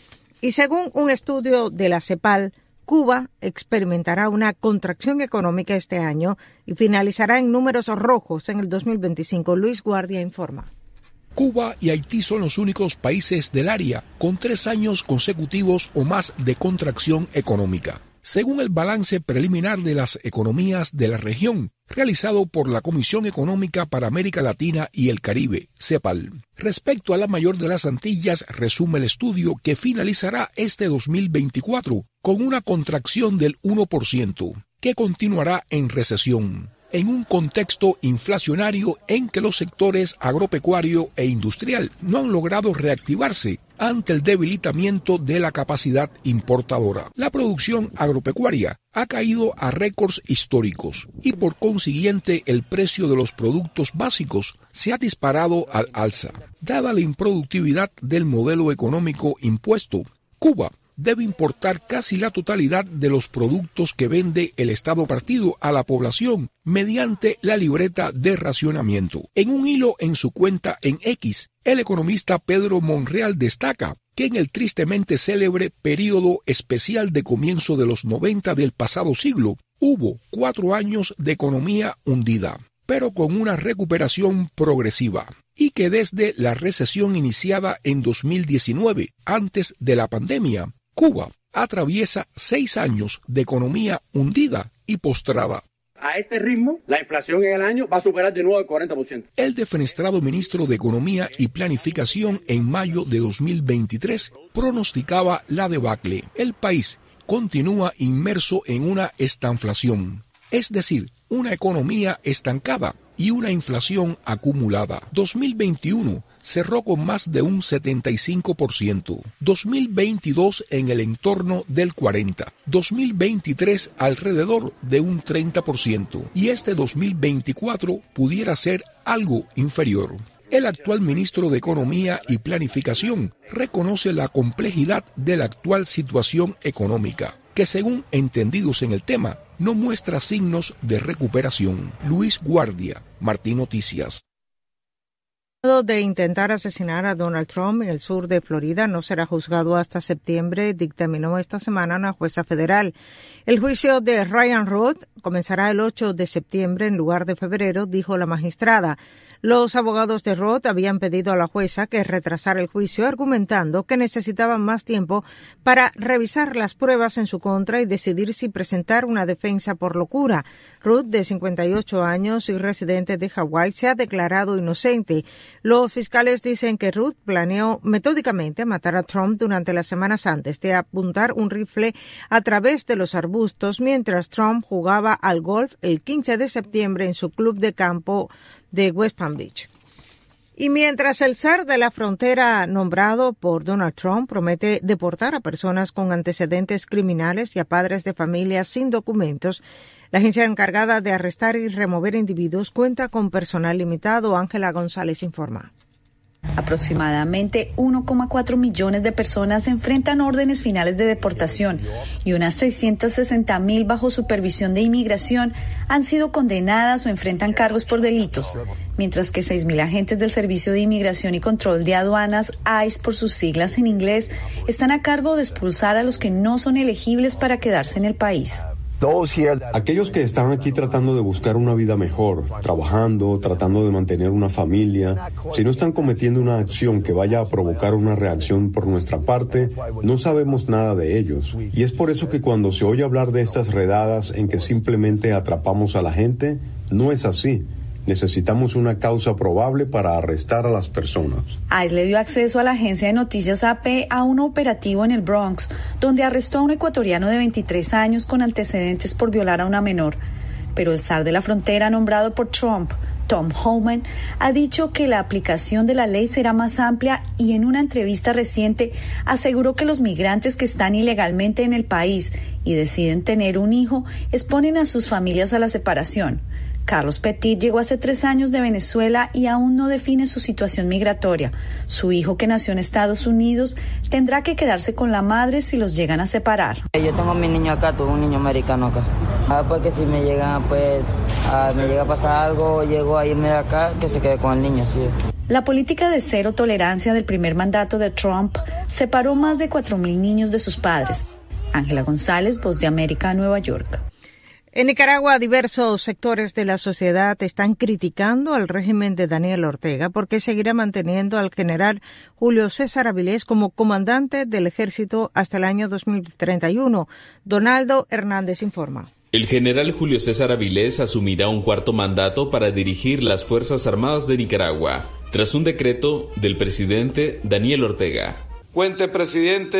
Y según un estudio de la CEPAL, Cuba experimentará una contracción económica este año y finalizará en números rojos en el 2025. Luis Guardia informa. Cuba y Haití son los únicos países del área con 3 años consecutivos o más de contracción económica, según el balance preliminar de las economías de la región, realizado por la Comisión Económica para América Latina y el Caribe, CEPAL. Respecto a la mayor de las Antillas, resume el estudio que finalizará este 2024 con una contracción del 1%, que continuará en recesión. en un contexto inflacionario en que los sectores agropecuario e industrial no han logrado reactivarse ante el debilitamiento de la capacidad importadora. La producción agropecuaria ha caído a récords históricos y por consiguiente el precio de los productos básicos se ha disparado al alza. Dada la improductividad del modelo económico impuesto, Cuba debe importar casi la totalidad de los productos que vende el Estado partido a la población mediante la libreta de racionamiento. En un hilo en su cuenta en X, el economista Pedro Monreal destaca que en el tristemente célebre período especial de comienzo de los 90 del pasado siglo, hubo 4 años de economía hundida, pero con una recuperación progresiva, y que desde la recesión iniciada en 2019, antes de la pandemia, Cuba atraviesa 6 años de economía hundida y postrada. A este ritmo, la inflación en el año va a superar de nuevo el 40%. El defenestrado ministro de Economía y Planificación en mayo de 2023 pronosticaba la debacle. El país continúa inmerso en una estanflación, es decir, una economía estancada y una inflación acumulada. 2021 cerró con más de un 75%, 2022 en el entorno del 40%, 2023 alrededor de un 30% y este 2024 pudiera ser algo inferior. El actual ministro de Economía y Planificación reconoce la complejidad de la actual situación económica, que según entendidos en el tema, no muestra signos de recuperación. Luis Guardia, Martín Noticias. De intentar asesinar a Donald Trump en el sur de Florida no será juzgado hasta septiembre, dictaminó esta semana una jueza federal. El juicio de Ryan Roth comenzará el 8 de septiembre en lugar de febrero, dijo la magistrada. Los abogados de Roth habían pedido a la jueza que retrasara el juicio, argumentando que necesitaban más tiempo para revisar las pruebas en su contra y decidir si presentar una defensa por locura. Roth, de 58 años y residente de Hawái, se ha declarado inocente. Los fiscales dicen que Roth planeó metódicamente matar a Trump durante las semanas antes de apuntar un rifle a través de los arbustos mientras Trump jugaba al golf el 15 de septiembre en su club de campo de West Palm Beach. Y mientras el zar de la frontera nombrado por Donald Trump promete deportar a personas con antecedentes criminales y a padres de familias sin documentos, la agencia encargada de arrestar y remover individuos cuenta con personal limitado. Ángela González informa. Aproximadamente 1,4 millones de personas enfrentan órdenes finales de deportación y unas 660,000 bajo supervisión de inmigración han sido condenadas o enfrentan cargos por delitos, mientras que 6,000 agentes del Servicio de Inmigración y Control de Aduanas, ICE por sus siglas en inglés, están a cargo de expulsar a los que no son elegibles para quedarse en el país. Aquellos que están aquí tratando de buscar una vida mejor, trabajando, tratando de mantener una familia, si no están cometiendo una acción que vaya a provocar una reacción por nuestra parte, no sabemos nada de ellos. Y es por eso que cuando se oye hablar de estas redadas en que simplemente atrapamos a la gente, no es así. Necesitamos una causa probable para arrestar a las personas. ICE le dio acceso a la agencia de noticias AP a un operativo en el Bronx, donde arrestó a un ecuatoriano de 23 años con antecedentes por violar a una menor. Pero el zar de la frontera nombrado por Trump, Tom Homan, ha dicho que la aplicación de la ley será más amplia y en una entrevista reciente aseguró que los migrantes que están ilegalmente en el país y deciden tener un hijo exponen a sus familias a la separación. Carlos Petit llegó hace 3 años de Venezuela y aún no define su situación migratoria. Su hijo, que nació en Estados Unidos, tendrá que quedarse con la madre si los llegan a separar. Yo tengo a mi niño acá, tuve un niño americano acá. Porque si me llega a pasar algo, llego a irme de acá, que se quede con el niño, sí. La política de cero tolerancia del primer mandato de Trump separó más de 4,000 niños de sus padres. Ángela González, Voz de América, Nueva York. En Nicaragua, diversos sectores de la sociedad están criticando al régimen de Daniel Ortega porque seguirá manteniendo al general Julio César Avilés como comandante del ejército hasta el año 2031. Donaldo Hernández informa. El general Julio César Avilés asumirá un 4º mandato para dirigir las Fuerzas Armadas de Nicaragua, tras un decreto del presidente Daniel Ortega. Cuente, presidente,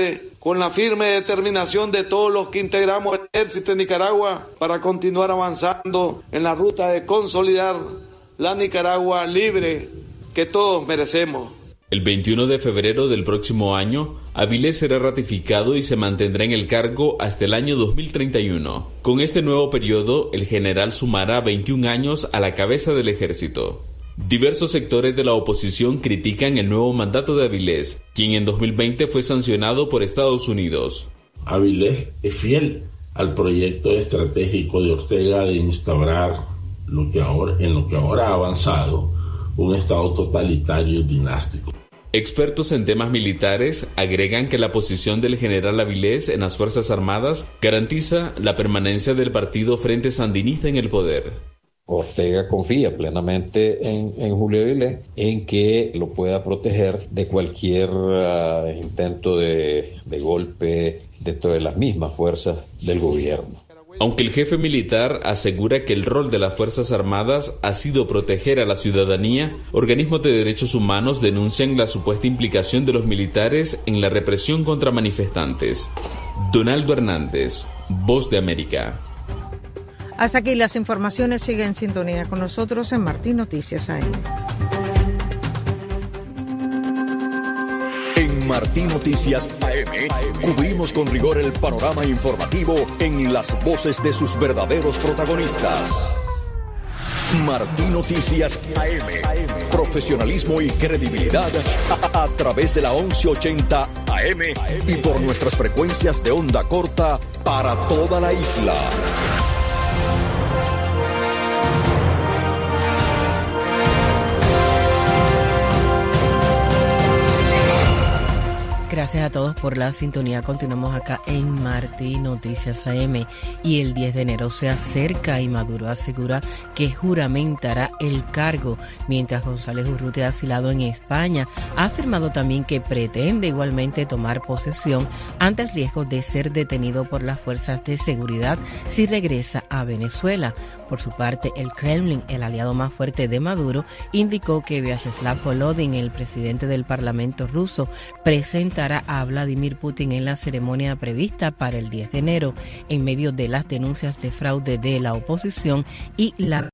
con la firme determinación de todos los que integramos el Ejército de Nicaragua para continuar avanzando en la ruta de consolidar la Nicaragua libre que todos merecemos. El 21 de febrero del próximo año, Avilés será ratificado y se mantendrá en el cargo hasta el año 2031. Con este nuevo periodo, el general sumará 21 años a la cabeza del ejército. Diversos sectores de la oposición critican el nuevo mandato de Avilés, quien en 2020 fue sancionado por Estados Unidos. Avilés es fiel al proyecto estratégico de Ortega de instaurar en lo que ahora ha avanzado, un estado totalitario y dinástico. Expertos en temas militares agregan que la posición del general Avilés en las Fuerzas Armadas garantiza la permanencia del partido Frente Sandinista en el poder. Ortega confía plenamente en Julio Avilés, en que lo pueda proteger de cualquier intento de golpe dentro de las mismas fuerzas del gobierno. Aunque el jefe militar asegura que el rol de las Fuerzas Armadas ha sido proteger a la ciudadanía, organismos de derechos humanos denuncian la supuesta implicación de los militares en la represión contra manifestantes. Donaldo Hernández, Voz de América. Hasta aquí las informaciones. Sigue en sintonía con nosotros en Martín Noticias AM. En Martín Noticias AM cubrimos con rigor el panorama informativo en las voces de sus verdaderos protagonistas. Martín Noticias AM. Profesionalismo y credibilidad a través de la 1180 AM y por nuestras frecuencias de onda corta para toda la isla. Gracias a todos por la sintonía. Continuamos acá en Martín Noticias AM y el 10 de enero se acerca y Maduro asegura que juramentará el cargo, mientras González Urrutia, asilado en España, ha afirmado también que pretende igualmente tomar posesión ante el riesgo de ser detenido por las fuerzas de seguridad si regresa a Venezuela. Por su parte, el Kremlin, el aliado más fuerte de Maduro, indicó que Vyacheslav Volodin, el presidente del Parlamento ruso, presentará a Vladimir Putin en la ceremonia prevista para el 10 de enero, en medio de las denuncias de fraude de la oposición y la...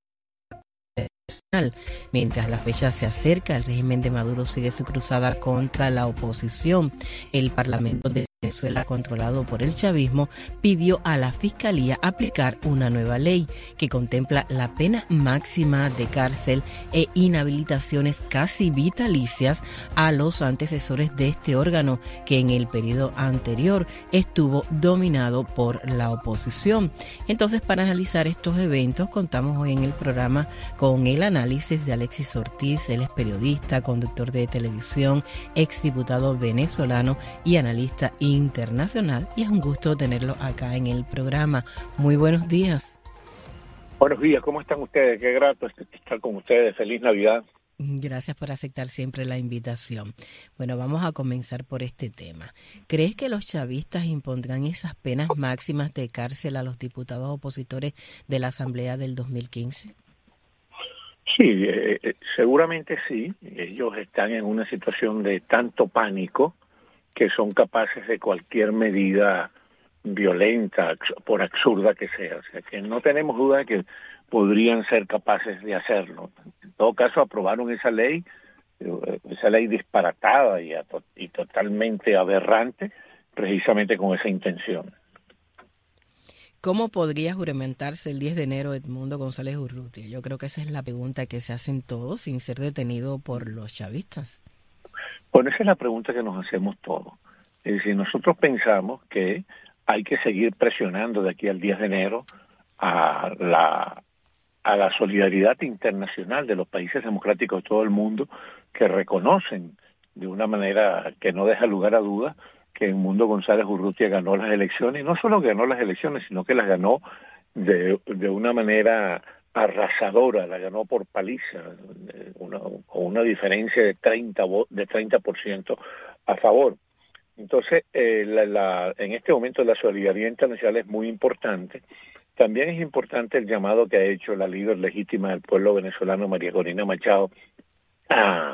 Mientras la fecha se acerca, el régimen de Maduro sigue su cruzada contra la oposición. El Parlamento de Venezuela, controlado por el chavismo, pidió a la Fiscalía aplicar una nueva ley que contempla la pena máxima de cárcel e inhabilitaciones casi vitalicias a los antecesores de este órgano, que en el periodo anterior estuvo dominado por la oposición. Entonces, para analizar estos eventos, contamos hoy en el programa con el análisis de Alexis Ortiz. Él es periodista, conductor de televisión, exdiputado venezolano y analista internacional, y es un gusto tenerlo acá en el programa. Muy buenos días. Buenos días, ¿cómo están ustedes? Qué grato estar con ustedes. Feliz Navidad. Gracias por aceptar siempre la invitación. Bueno, vamos a comenzar por este tema. ¿Crees que los chavistas impondrán esas penas máximas de cárcel a los diputados opositores de la Asamblea del 2015? Sí, seguramente sí. Ellos están en una situación de tanto pánico que son capaces de cualquier medida violenta, por absurda que sea. O sea, que no tenemos duda de que podrían ser capaces de hacerlo. En todo caso, aprobaron esa ley disparatada y totalmente aberrante, precisamente con esa intención. ¿Cómo podría juramentarse el 10 de enero Edmundo González Urrutia? Yo creo que esa es la pregunta que se hacen todos sin ser detenido por los chavistas. Bueno, esa es la pregunta que nos hacemos todos. Es decir, nosotros pensamos que hay que seguir presionando de aquí al 10 de enero a la solidaridad internacional de los países democráticos de todo el mundo, que reconocen de una manera que no deja lugar a dudas que Edmundo González Urrutia ganó las elecciones, y no solo ganó las elecciones, sino que las ganó de una manera arrasadora, la ganó por paliza, con una diferencia de 30% a favor. Entonces, en este momento la solidaridad internacional es muy importante. También es importante el llamado que ha hecho la líder legítima del pueblo venezolano, María Corina Machado, a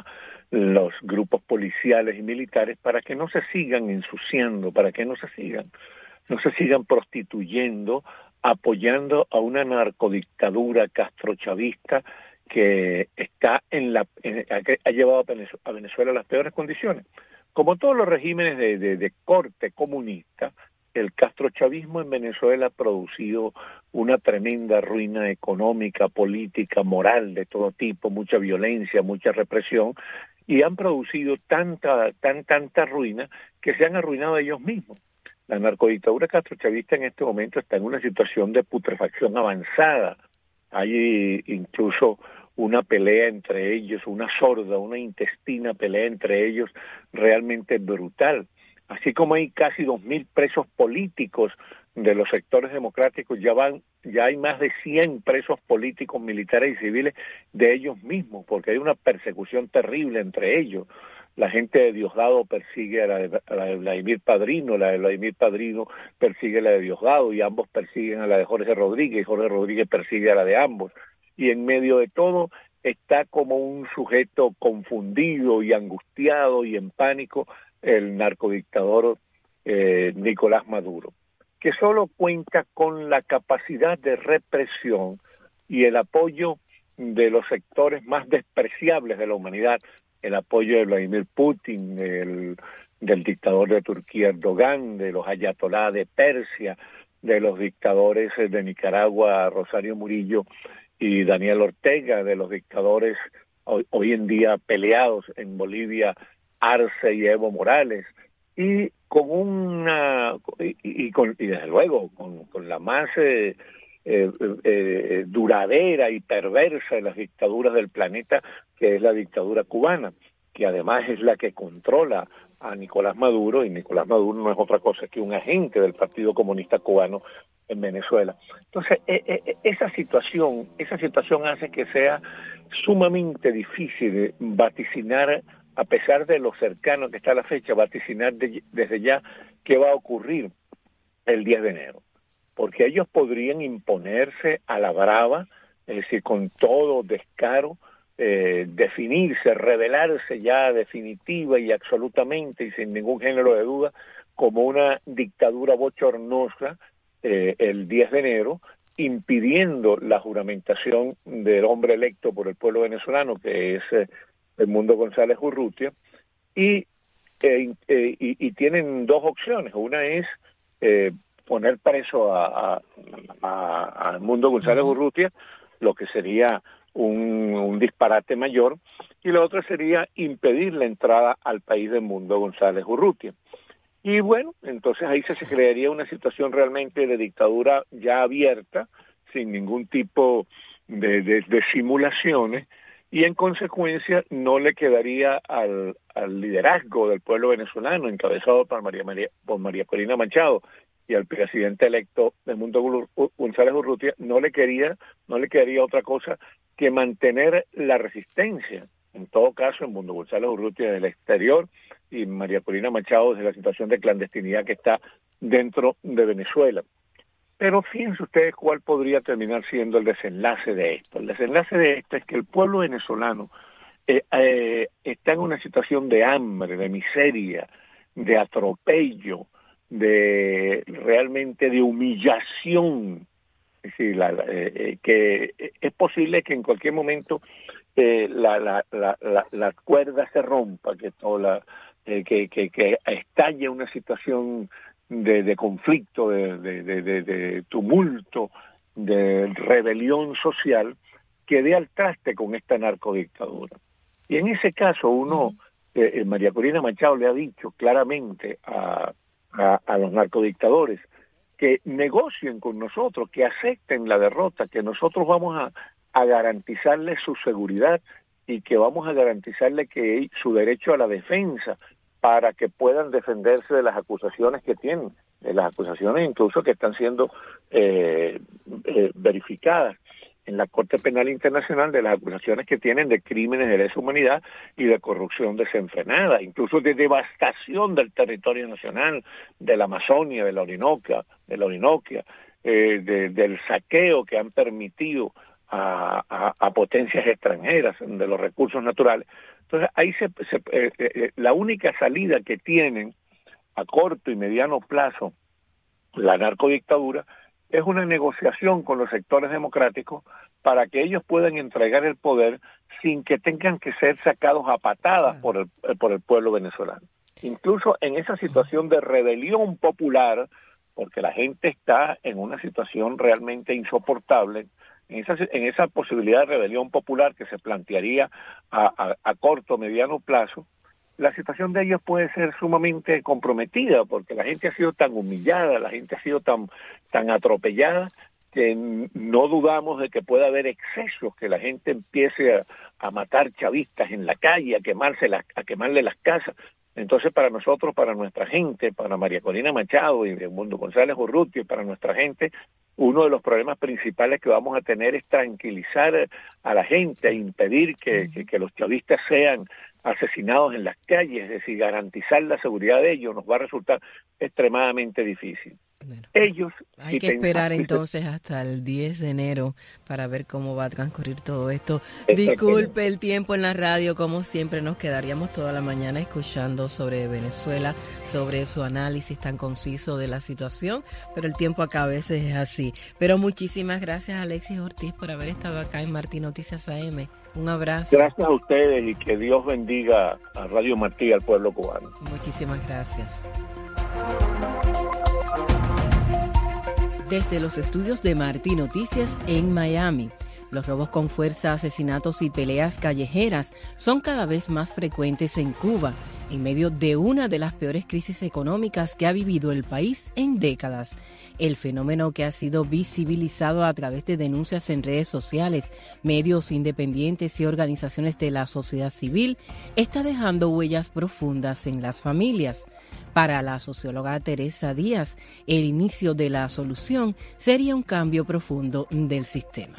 los grupos policiales y militares para que no se sigan ensuciando, para que no se sigan prostituyendo, apoyando a una narcodictadura castrochavista que está que ha llevado a Venezuela a las peores condiciones. Como todos los regímenes de corte comunista, el castrochavismo en Venezuela ha producido una tremenda ruina económica, política, moral de todo tipo, mucha violencia, mucha represión, y han producido tanta ruina que se han arruinado ellos mismos. La narcodictadura castrochavista en este momento está en una situación de putrefacción avanzada. Hay incluso una pelea entre ellos, una sorda, una intestina pelea entre ellos realmente brutal. Así como hay casi 2.000 presos políticos de los sectores democráticos, ya hay más de 100 presos políticos, militares y civiles de ellos mismos, porque hay una persecución terrible entre ellos. La gente de Diosdado persigue a la de Vladimir Padrino, la de Vladimir Padrino persigue a la de Diosdado, y ambos persiguen a la de Jorge Rodríguez, y Jorge Rodríguez persigue a la de ambos. Y en medio de todo está como un sujeto confundido y angustiado y en pánico el narcodictador Nicolás Maduro, que solo cuenta con la capacidad de represión y el apoyo de los sectores más despreciables de la humanidad, el apoyo de Vladimir Putin, del dictador de Turquía Erdogan, de los ayatolá de Persia, de los dictadores de Nicaragua Rosario Murillo y Daniel Ortega, de los dictadores hoy en día peleados en Bolivia, Arce y Evo Morales, y con desde luego con la más duradera y perversa de las dictaduras del planeta, que es la dictadura cubana, que además es la que controla a Nicolás Maduro, y Nicolás Maduro no es otra cosa que un agente del Partido Comunista Cubano en Venezuela. Entonces, esa situación hace que sea sumamente difícil vaticinar, a pesar de lo cercano que está la fecha, vaticinar desde ya qué va a ocurrir el 10 de enero. Porque ellos podrían imponerse a la brava, es decir, con todo descaro, definirse, revelarse ya definitiva y absolutamente y sin ningún género de duda como una dictadura bochornosa el 10 de enero, impidiendo la juramentación del hombre electo por el pueblo venezolano, que es Edmundo González Urrutia, y tienen dos opciones. Una es poner preso a Edmundo González Urrutia, lo que sería un disparate mayor, y la otra sería impedir la entrada al país de Edmundo González Urrutia. Y bueno, entonces ahí se crearía una situación realmente de dictadura ya abierta, sin ningún tipo de simulaciones, y en consecuencia no le quedaría al liderazgo del pueblo venezolano, encabezado por María Corina Machado, y al presidente electo Edmundo González Urrutia, no le quedaría otra cosa que mantener la resistencia. En todo caso, Edmundo González Urrutia desde el exterior y María Corina Machado desde la situación de clandestinidad que está dentro de Venezuela. Pero fíjense ustedes cuál podría terminar siendo el desenlace de esto. El desenlace de esto es que el pueblo venezolano está en una situación de hambre, de miseria, de atropello, realmente de humillación. Es decir, que es posible que en cualquier momento la cuerda se rompa, que estalle una situación de conflicto, de tumulto, de rebelión social, que dé al traste con esta narcodictadura. Y en ese caso María Corina Machado le ha dicho claramente a los narcodictadores que negocien con nosotros, que acepten la derrota, que nosotros vamos a garantizarles su seguridad y que vamos a garantizarles que su derecho a la defensa, para que puedan defenderse de las acusaciones que tienen, de las acusaciones incluso que están siendo verificadas en la Corte Penal Internacional, de las acusaciones que tienen de crímenes de lesa humanidad y de corrupción desenfrenada, incluso de devastación del territorio nacional, de la Amazonia, de la Orinoquia, del saqueo que han permitido a potencias extranjeras de los recursos naturales. Entonces ahí la única salida que tienen a corto y mediano plazo la narcodictadura es una negociación con los sectores democráticos para que ellos puedan entregar el poder sin que tengan que ser sacados a patadas por el pueblo venezolano. Incluso en esa situación de rebelión popular, porque la gente está en una situación realmente insoportable, en esa posibilidad de rebelión popular que se plantearía a corto o mediano plazo, la situación de ellos puede ser sumamente comprometida, porque la gente ha sido tan humillada, la gente ha sido tan atropellada, que no dudamos de que pueda haber excesos, que la gente empiece a matar chavistas en la calle, a quemarle las casas. Entonces, para nosotros, para nuestra gente, para María Corina Machado y Edmundo González Urrutia, para nuestra gente, uno de los problemas principales que vamos a tener es tranquilizar a la gente, e impedir que los chavistas sean asesinados en las calles, es decir, garantizar la seguridad de ellos nos va a resultar extremadamente difícil. Ellos hay que esperar entonces hasta el 10 de enero para ver cómo va a transcurrir todo esto. Disculpe el tiempo en la radio, como siempre nos quedaríamos toda la mañana escuchando sobre Venezuela, sobre su análisis tan conciso de la situación, pero el tiempo acá a veces es así. Pero muchísimas gracias, Alexis Ortiz, por haber estado acá en Martí Noticias AM. Un abrazo. Gracias a ustedes y que Dios bendiga a Radio Martí y al pueblo cubano. Muchísimas gracias. Desde los estudios de Martí Noticias en Miami, los robos con fuerza, asesinatos y peleas callejeras son cada vez más frecuentes en Cuba, en medio de una de las peores crisis económicas que ha vivido el país en décadas. El fenómeno, que ha sido visibilizado a través de denuncias en redes sociales, medios independientes y organizaciones de la sociedad civil, está dejando huellas profundas en las familias. Para la socióloga Teresa Díaz, el inicio de la solución sería un cambio profundo del sistema.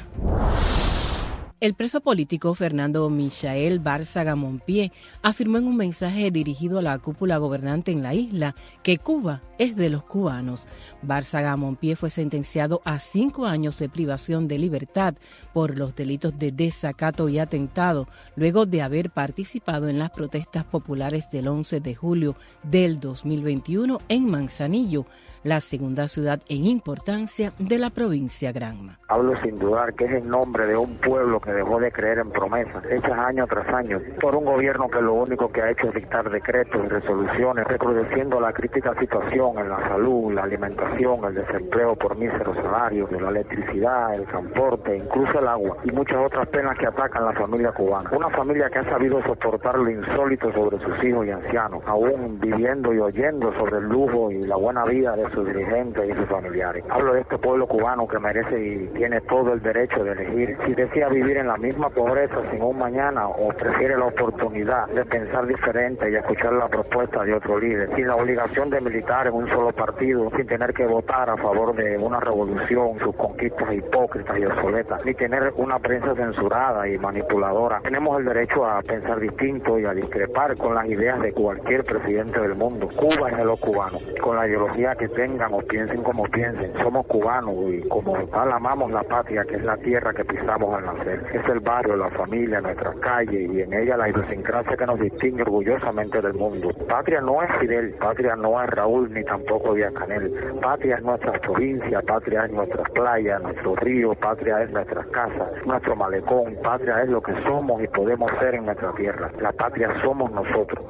El preso político Fernando Michael Bárzaga Mompié afirmó en un mensaje dirigido a la cúpula gobernante en la isla que Cuba es de los cubanos. Bárzaga Mompié fue sentenciado a 5 años de privación de libertad por los delitos de desacato y atentado, luego de haber participado en las protestas populares del 11 de julio del 2021 en Manzanillo, la segunda ciudad en importancia de la provincia Granma. Hablo sin dudar que es el nombre de un pueblo que dejó de creer en promesas hechas año tras año por un gobierno que lo único que ha hecho es dictar decretos y resoluciones, recrudeciendo la crítica situación en la salud, la alimentación, el desempleo por míseros salarios, la electricidad, el transporte, incluso el agua y muchas otras penas que atacan a la familia cubana. Una familia que ha sabido soportar lo insólito sobre sus hijos y ancianos, aún viviendo y oyendo sobre el lujo y la buena vida de sus dirigentes y sus familiares. Hablo de este pueblo cubano que merece y tiene todo el derecho de elegir si desea vivir en la misma pobreza sin un mañana o prefiere la oportunidad de pensar diferente y escuchar la propuesta de otro líder, sin la obligación de militar en un solo partido, sin tener que votar a favor de una revolución, sus conquistas hipócritas y obsoletas, ni tener una prensa censurada y manipuladora. Tenemos el derecho a pensar distinto y a discrepar con las ideas de cualquier presidente del mundo. Cuba es de los cubanos, con la ideología que tengan o piensen como piensen. Somos cubanos y como tal amamos la patria, que es la tierra que pisamos al nacer. Es el barrio, la familia, nuestras calles y en ella la idiosincrasia que nos distingue orgullosamente del mundo. Patria no es Fidel, patria no es Raúl ni tampoco Díaz-Canel. Patria es nuestra provincia, patria es nuestras playas, nuestro río, patria es nuestras casas, nuestro malecón, patria es lo que somos y podemos ser en nuestra tierra. La patria somos nosotros.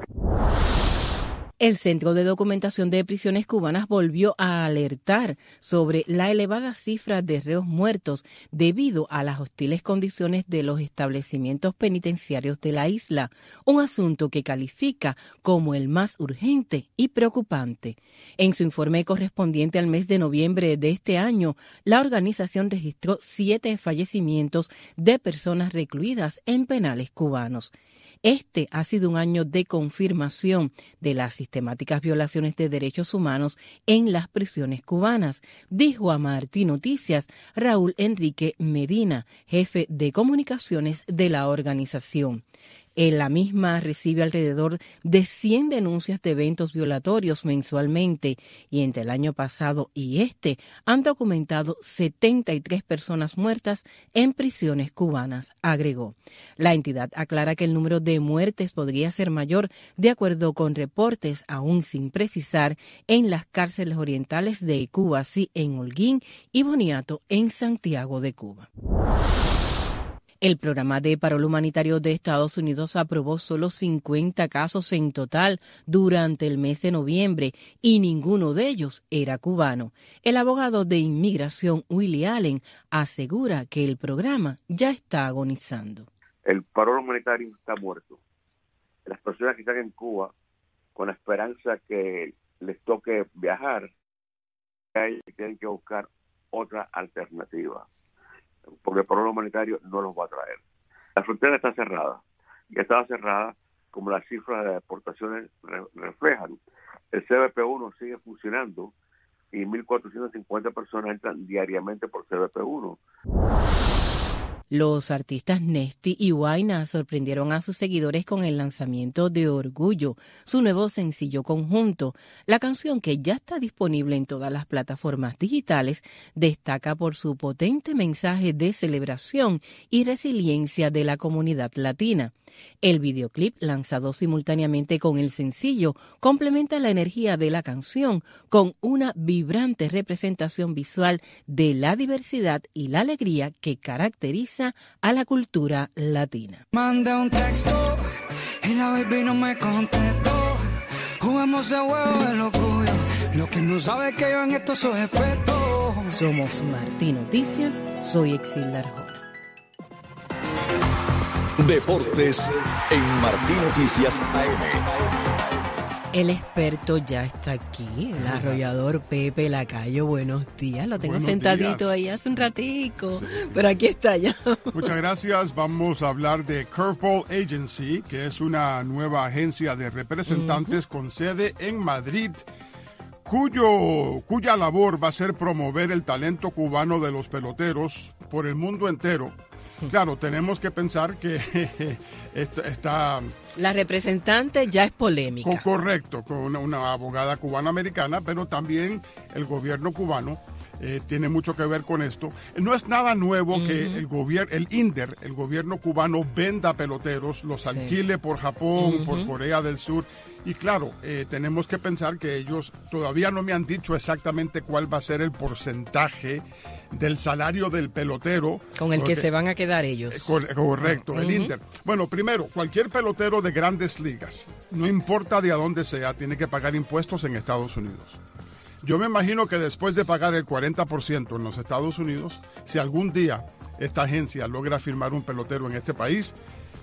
El Centro de Documentación de Prisiones Cubanas volvió a alertar sobre la elevada cifra de reos muertos debido a las hostiles condiciones de los establecimientos penitenciarios de la isla, un asunto que califica como el más urgente y preocupante. En su informe correspondiente al mes de noviembre de este año, la organización registró 7 fallecimientos de personas recluidas en penales cubanos. Este ha sido un año de confirmación de las sistemáticas violaciones de derechos humanos en las prisiones cubanas, dijo a Martí Noticias Raúl Enrique Medina, jefe de comunicaciones de la organización. La misma recibe alrededor de 100 denuncias de eventos violatorios mensualmente y entre el año pasado y han documentado 73 personas muertas en prisiones cubanas, agregó. La entidad aclara que el número de muertes podría ser mayor de acuerdo con reportes, aún sin precisar, en las cárceles orientales de Cuba, sí en Holguín y Boniato en Santiago de Cuba. El programa de paro humanitario de Estados Unidos aprobó solo 50 casos en total durante el mes de noviembre y ninguno de ellos era cubano. El abogado de inmigración Willie Allen asegura que el programa ya está agonizando. El paro humanitario está muerto. Las personas que están en Cuba con la esperanza que les toque viajar, tienen que buscar otra alternativa, porque el programa humanitario no los va a traer. La frontera está cerrada, y estaba cerrada como las cifras de deportaciones reflejan. El CBP-1 sigue funcionando y 1.450 personas entran diariamente por CBP-1. Los artistas Nesty y Huayna sorprendieron a sus seguidores con el lanzamiento de Orgullo, su nuevo sencillo conjunto. La canción, que ya está disponible en todas las plataformas digitales, destaca por su potente mensaje de celebración y resiliencia de la comunidad latina. El videoclip, lanzado simultáneamente con el sencillo, complementa la energía de la canción con una vibrante representación visual de la diversidad y la alegría que caracteriza a la cultura latina. Mandé un texto y la baby no me contestó. Jugamos el juego de locura. Lo que no sabe es que yo en esto soy experto. Somos Martín Noticias, soy Exilda Arjona. Deportes en Martín Noticias AM. El experto ya está aquí, el arrollador Pepe Lacayo. Buenos días, lo tengo sentadito ahí hace un ratico, sí, pero aquí está ya. Muchas gracias. Vamos a hablar de Curveball Agency, que es una nueva agencia de representantes con sede en Madrid, cuya labor va a ser promover el talento cubano de los peloteros por el mundo entero. Claro, tenemos que pensar que está... La representante ya es polémica. Correcto, con una abogada cubana-americana, pero también el gobierno cubano tiene mucho que ver con esto. No es nada nuevo que el gobierno cubano venda peloteros, los alquile por Japón, por Corea del Sur. Y claro, tenemos que pensar que ellos todavía no me han dicho exactamente cuál va a ser el porcentaje del salario del pelotero. Con el que se van a quedar ellos. Correcto, el Inter. Bueno, primero, cualquier pelotero de grandes ligas, no importa de a dónde sea, tiene que pagar impuestos en Estados Unidos. Yo me imagino que después de pagar el 40% en los Estados Unidos, si algún día esta agencia logra firmar un pelotero en este país,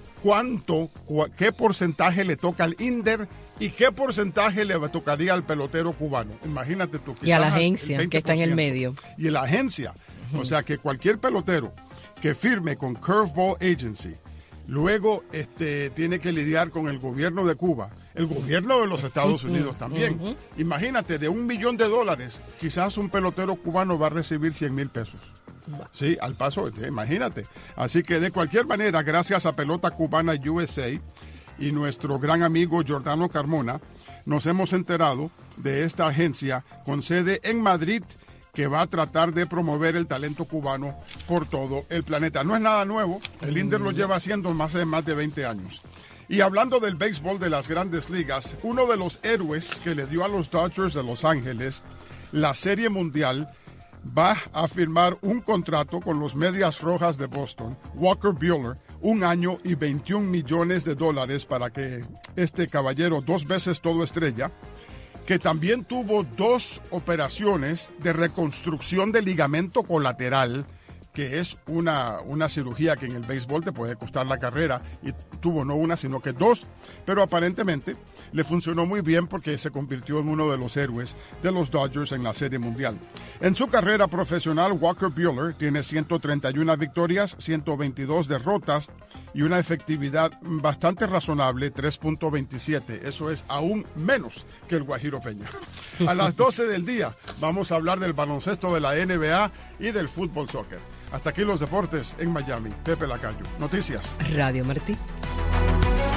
qué porcentaje le toca al Inder y qué porcentaje le tocaría al pelotero cubano. Imagínate tú. Y a la agencia que está en el medio. Y la agencia. O sea que cualquier pelotero que firme con Curveball Agency, luego tiene que lidiar con el gobierno de Cuba, el gobierno de los Estados Unidos también. Imagínate, de $1 millón, quizás un pelotero cubano va a recibir 100,000 pesos. Sí, al paso, imagínate. Así que de cualquier manera, gracias a Pelota Cubana USA y nuestro gran amigo Giordano Carmona, nos hemos enterado de esta agencia con sede en Madrid que va a tratar de promover el talento cubano por todo el planeta. No es nada nuevo, el Inder lo lleva haciendo más de 20 años. Y hablando del béisbol de las grandes ligas, uno de los héroes que le dio a los Dodgers de Los Ángeles la Serie Mundial va a firmar un contrato con los Medias Rojas de Boston, Walker Buehler, 1 año y $21 millones para que este caballero, 2 veces todo estrella, que también tuvo 2 operaciones de reconstrucción de ligamento colateral, que es una cirugía que en el béisbol te puede costar la carrera, y tuvo no una, sino que 2, pero aparentemente le funcionó muy bien porque se convirtió en uno de los héroes de los Dodgers en la Serie Mundial. En su carrera profesional, Walker Buehler tiene 131 victorias, 122 derrotas y una efectividad bastante razonable, 3.27. Eso es aún menos que el Guajiro Peña. A las 12 del día vamos a hablar del baloncesto de la NBA y del fútbol soccer. Hasta aquí los deportes en Miami. Pepe Lacayo. Noticias. Radio Martí.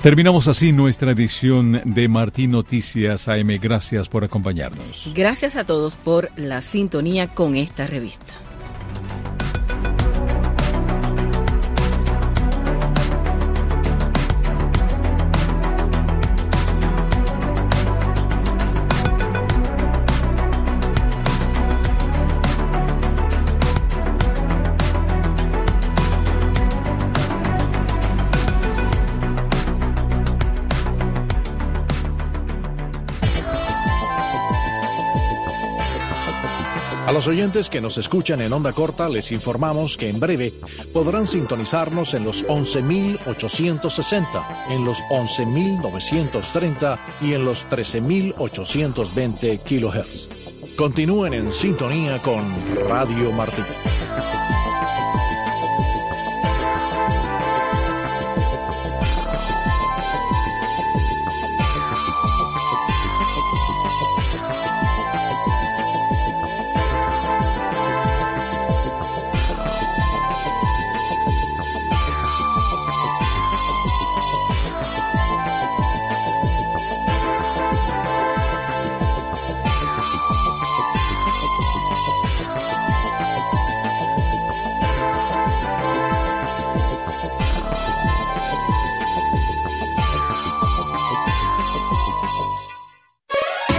Terminamos así nuestra edición de Martín Noticias AM. Gracias por acompañarnos. Gracias a todos por la sintonía con esta revista. A los oyentes que nos escuchan en onda corta les informamos que en breve podrán sintonizarnos en los 11.860, en los 11.930 y en los 13.820 kHz. Continúen en sintonía con Radio Martín.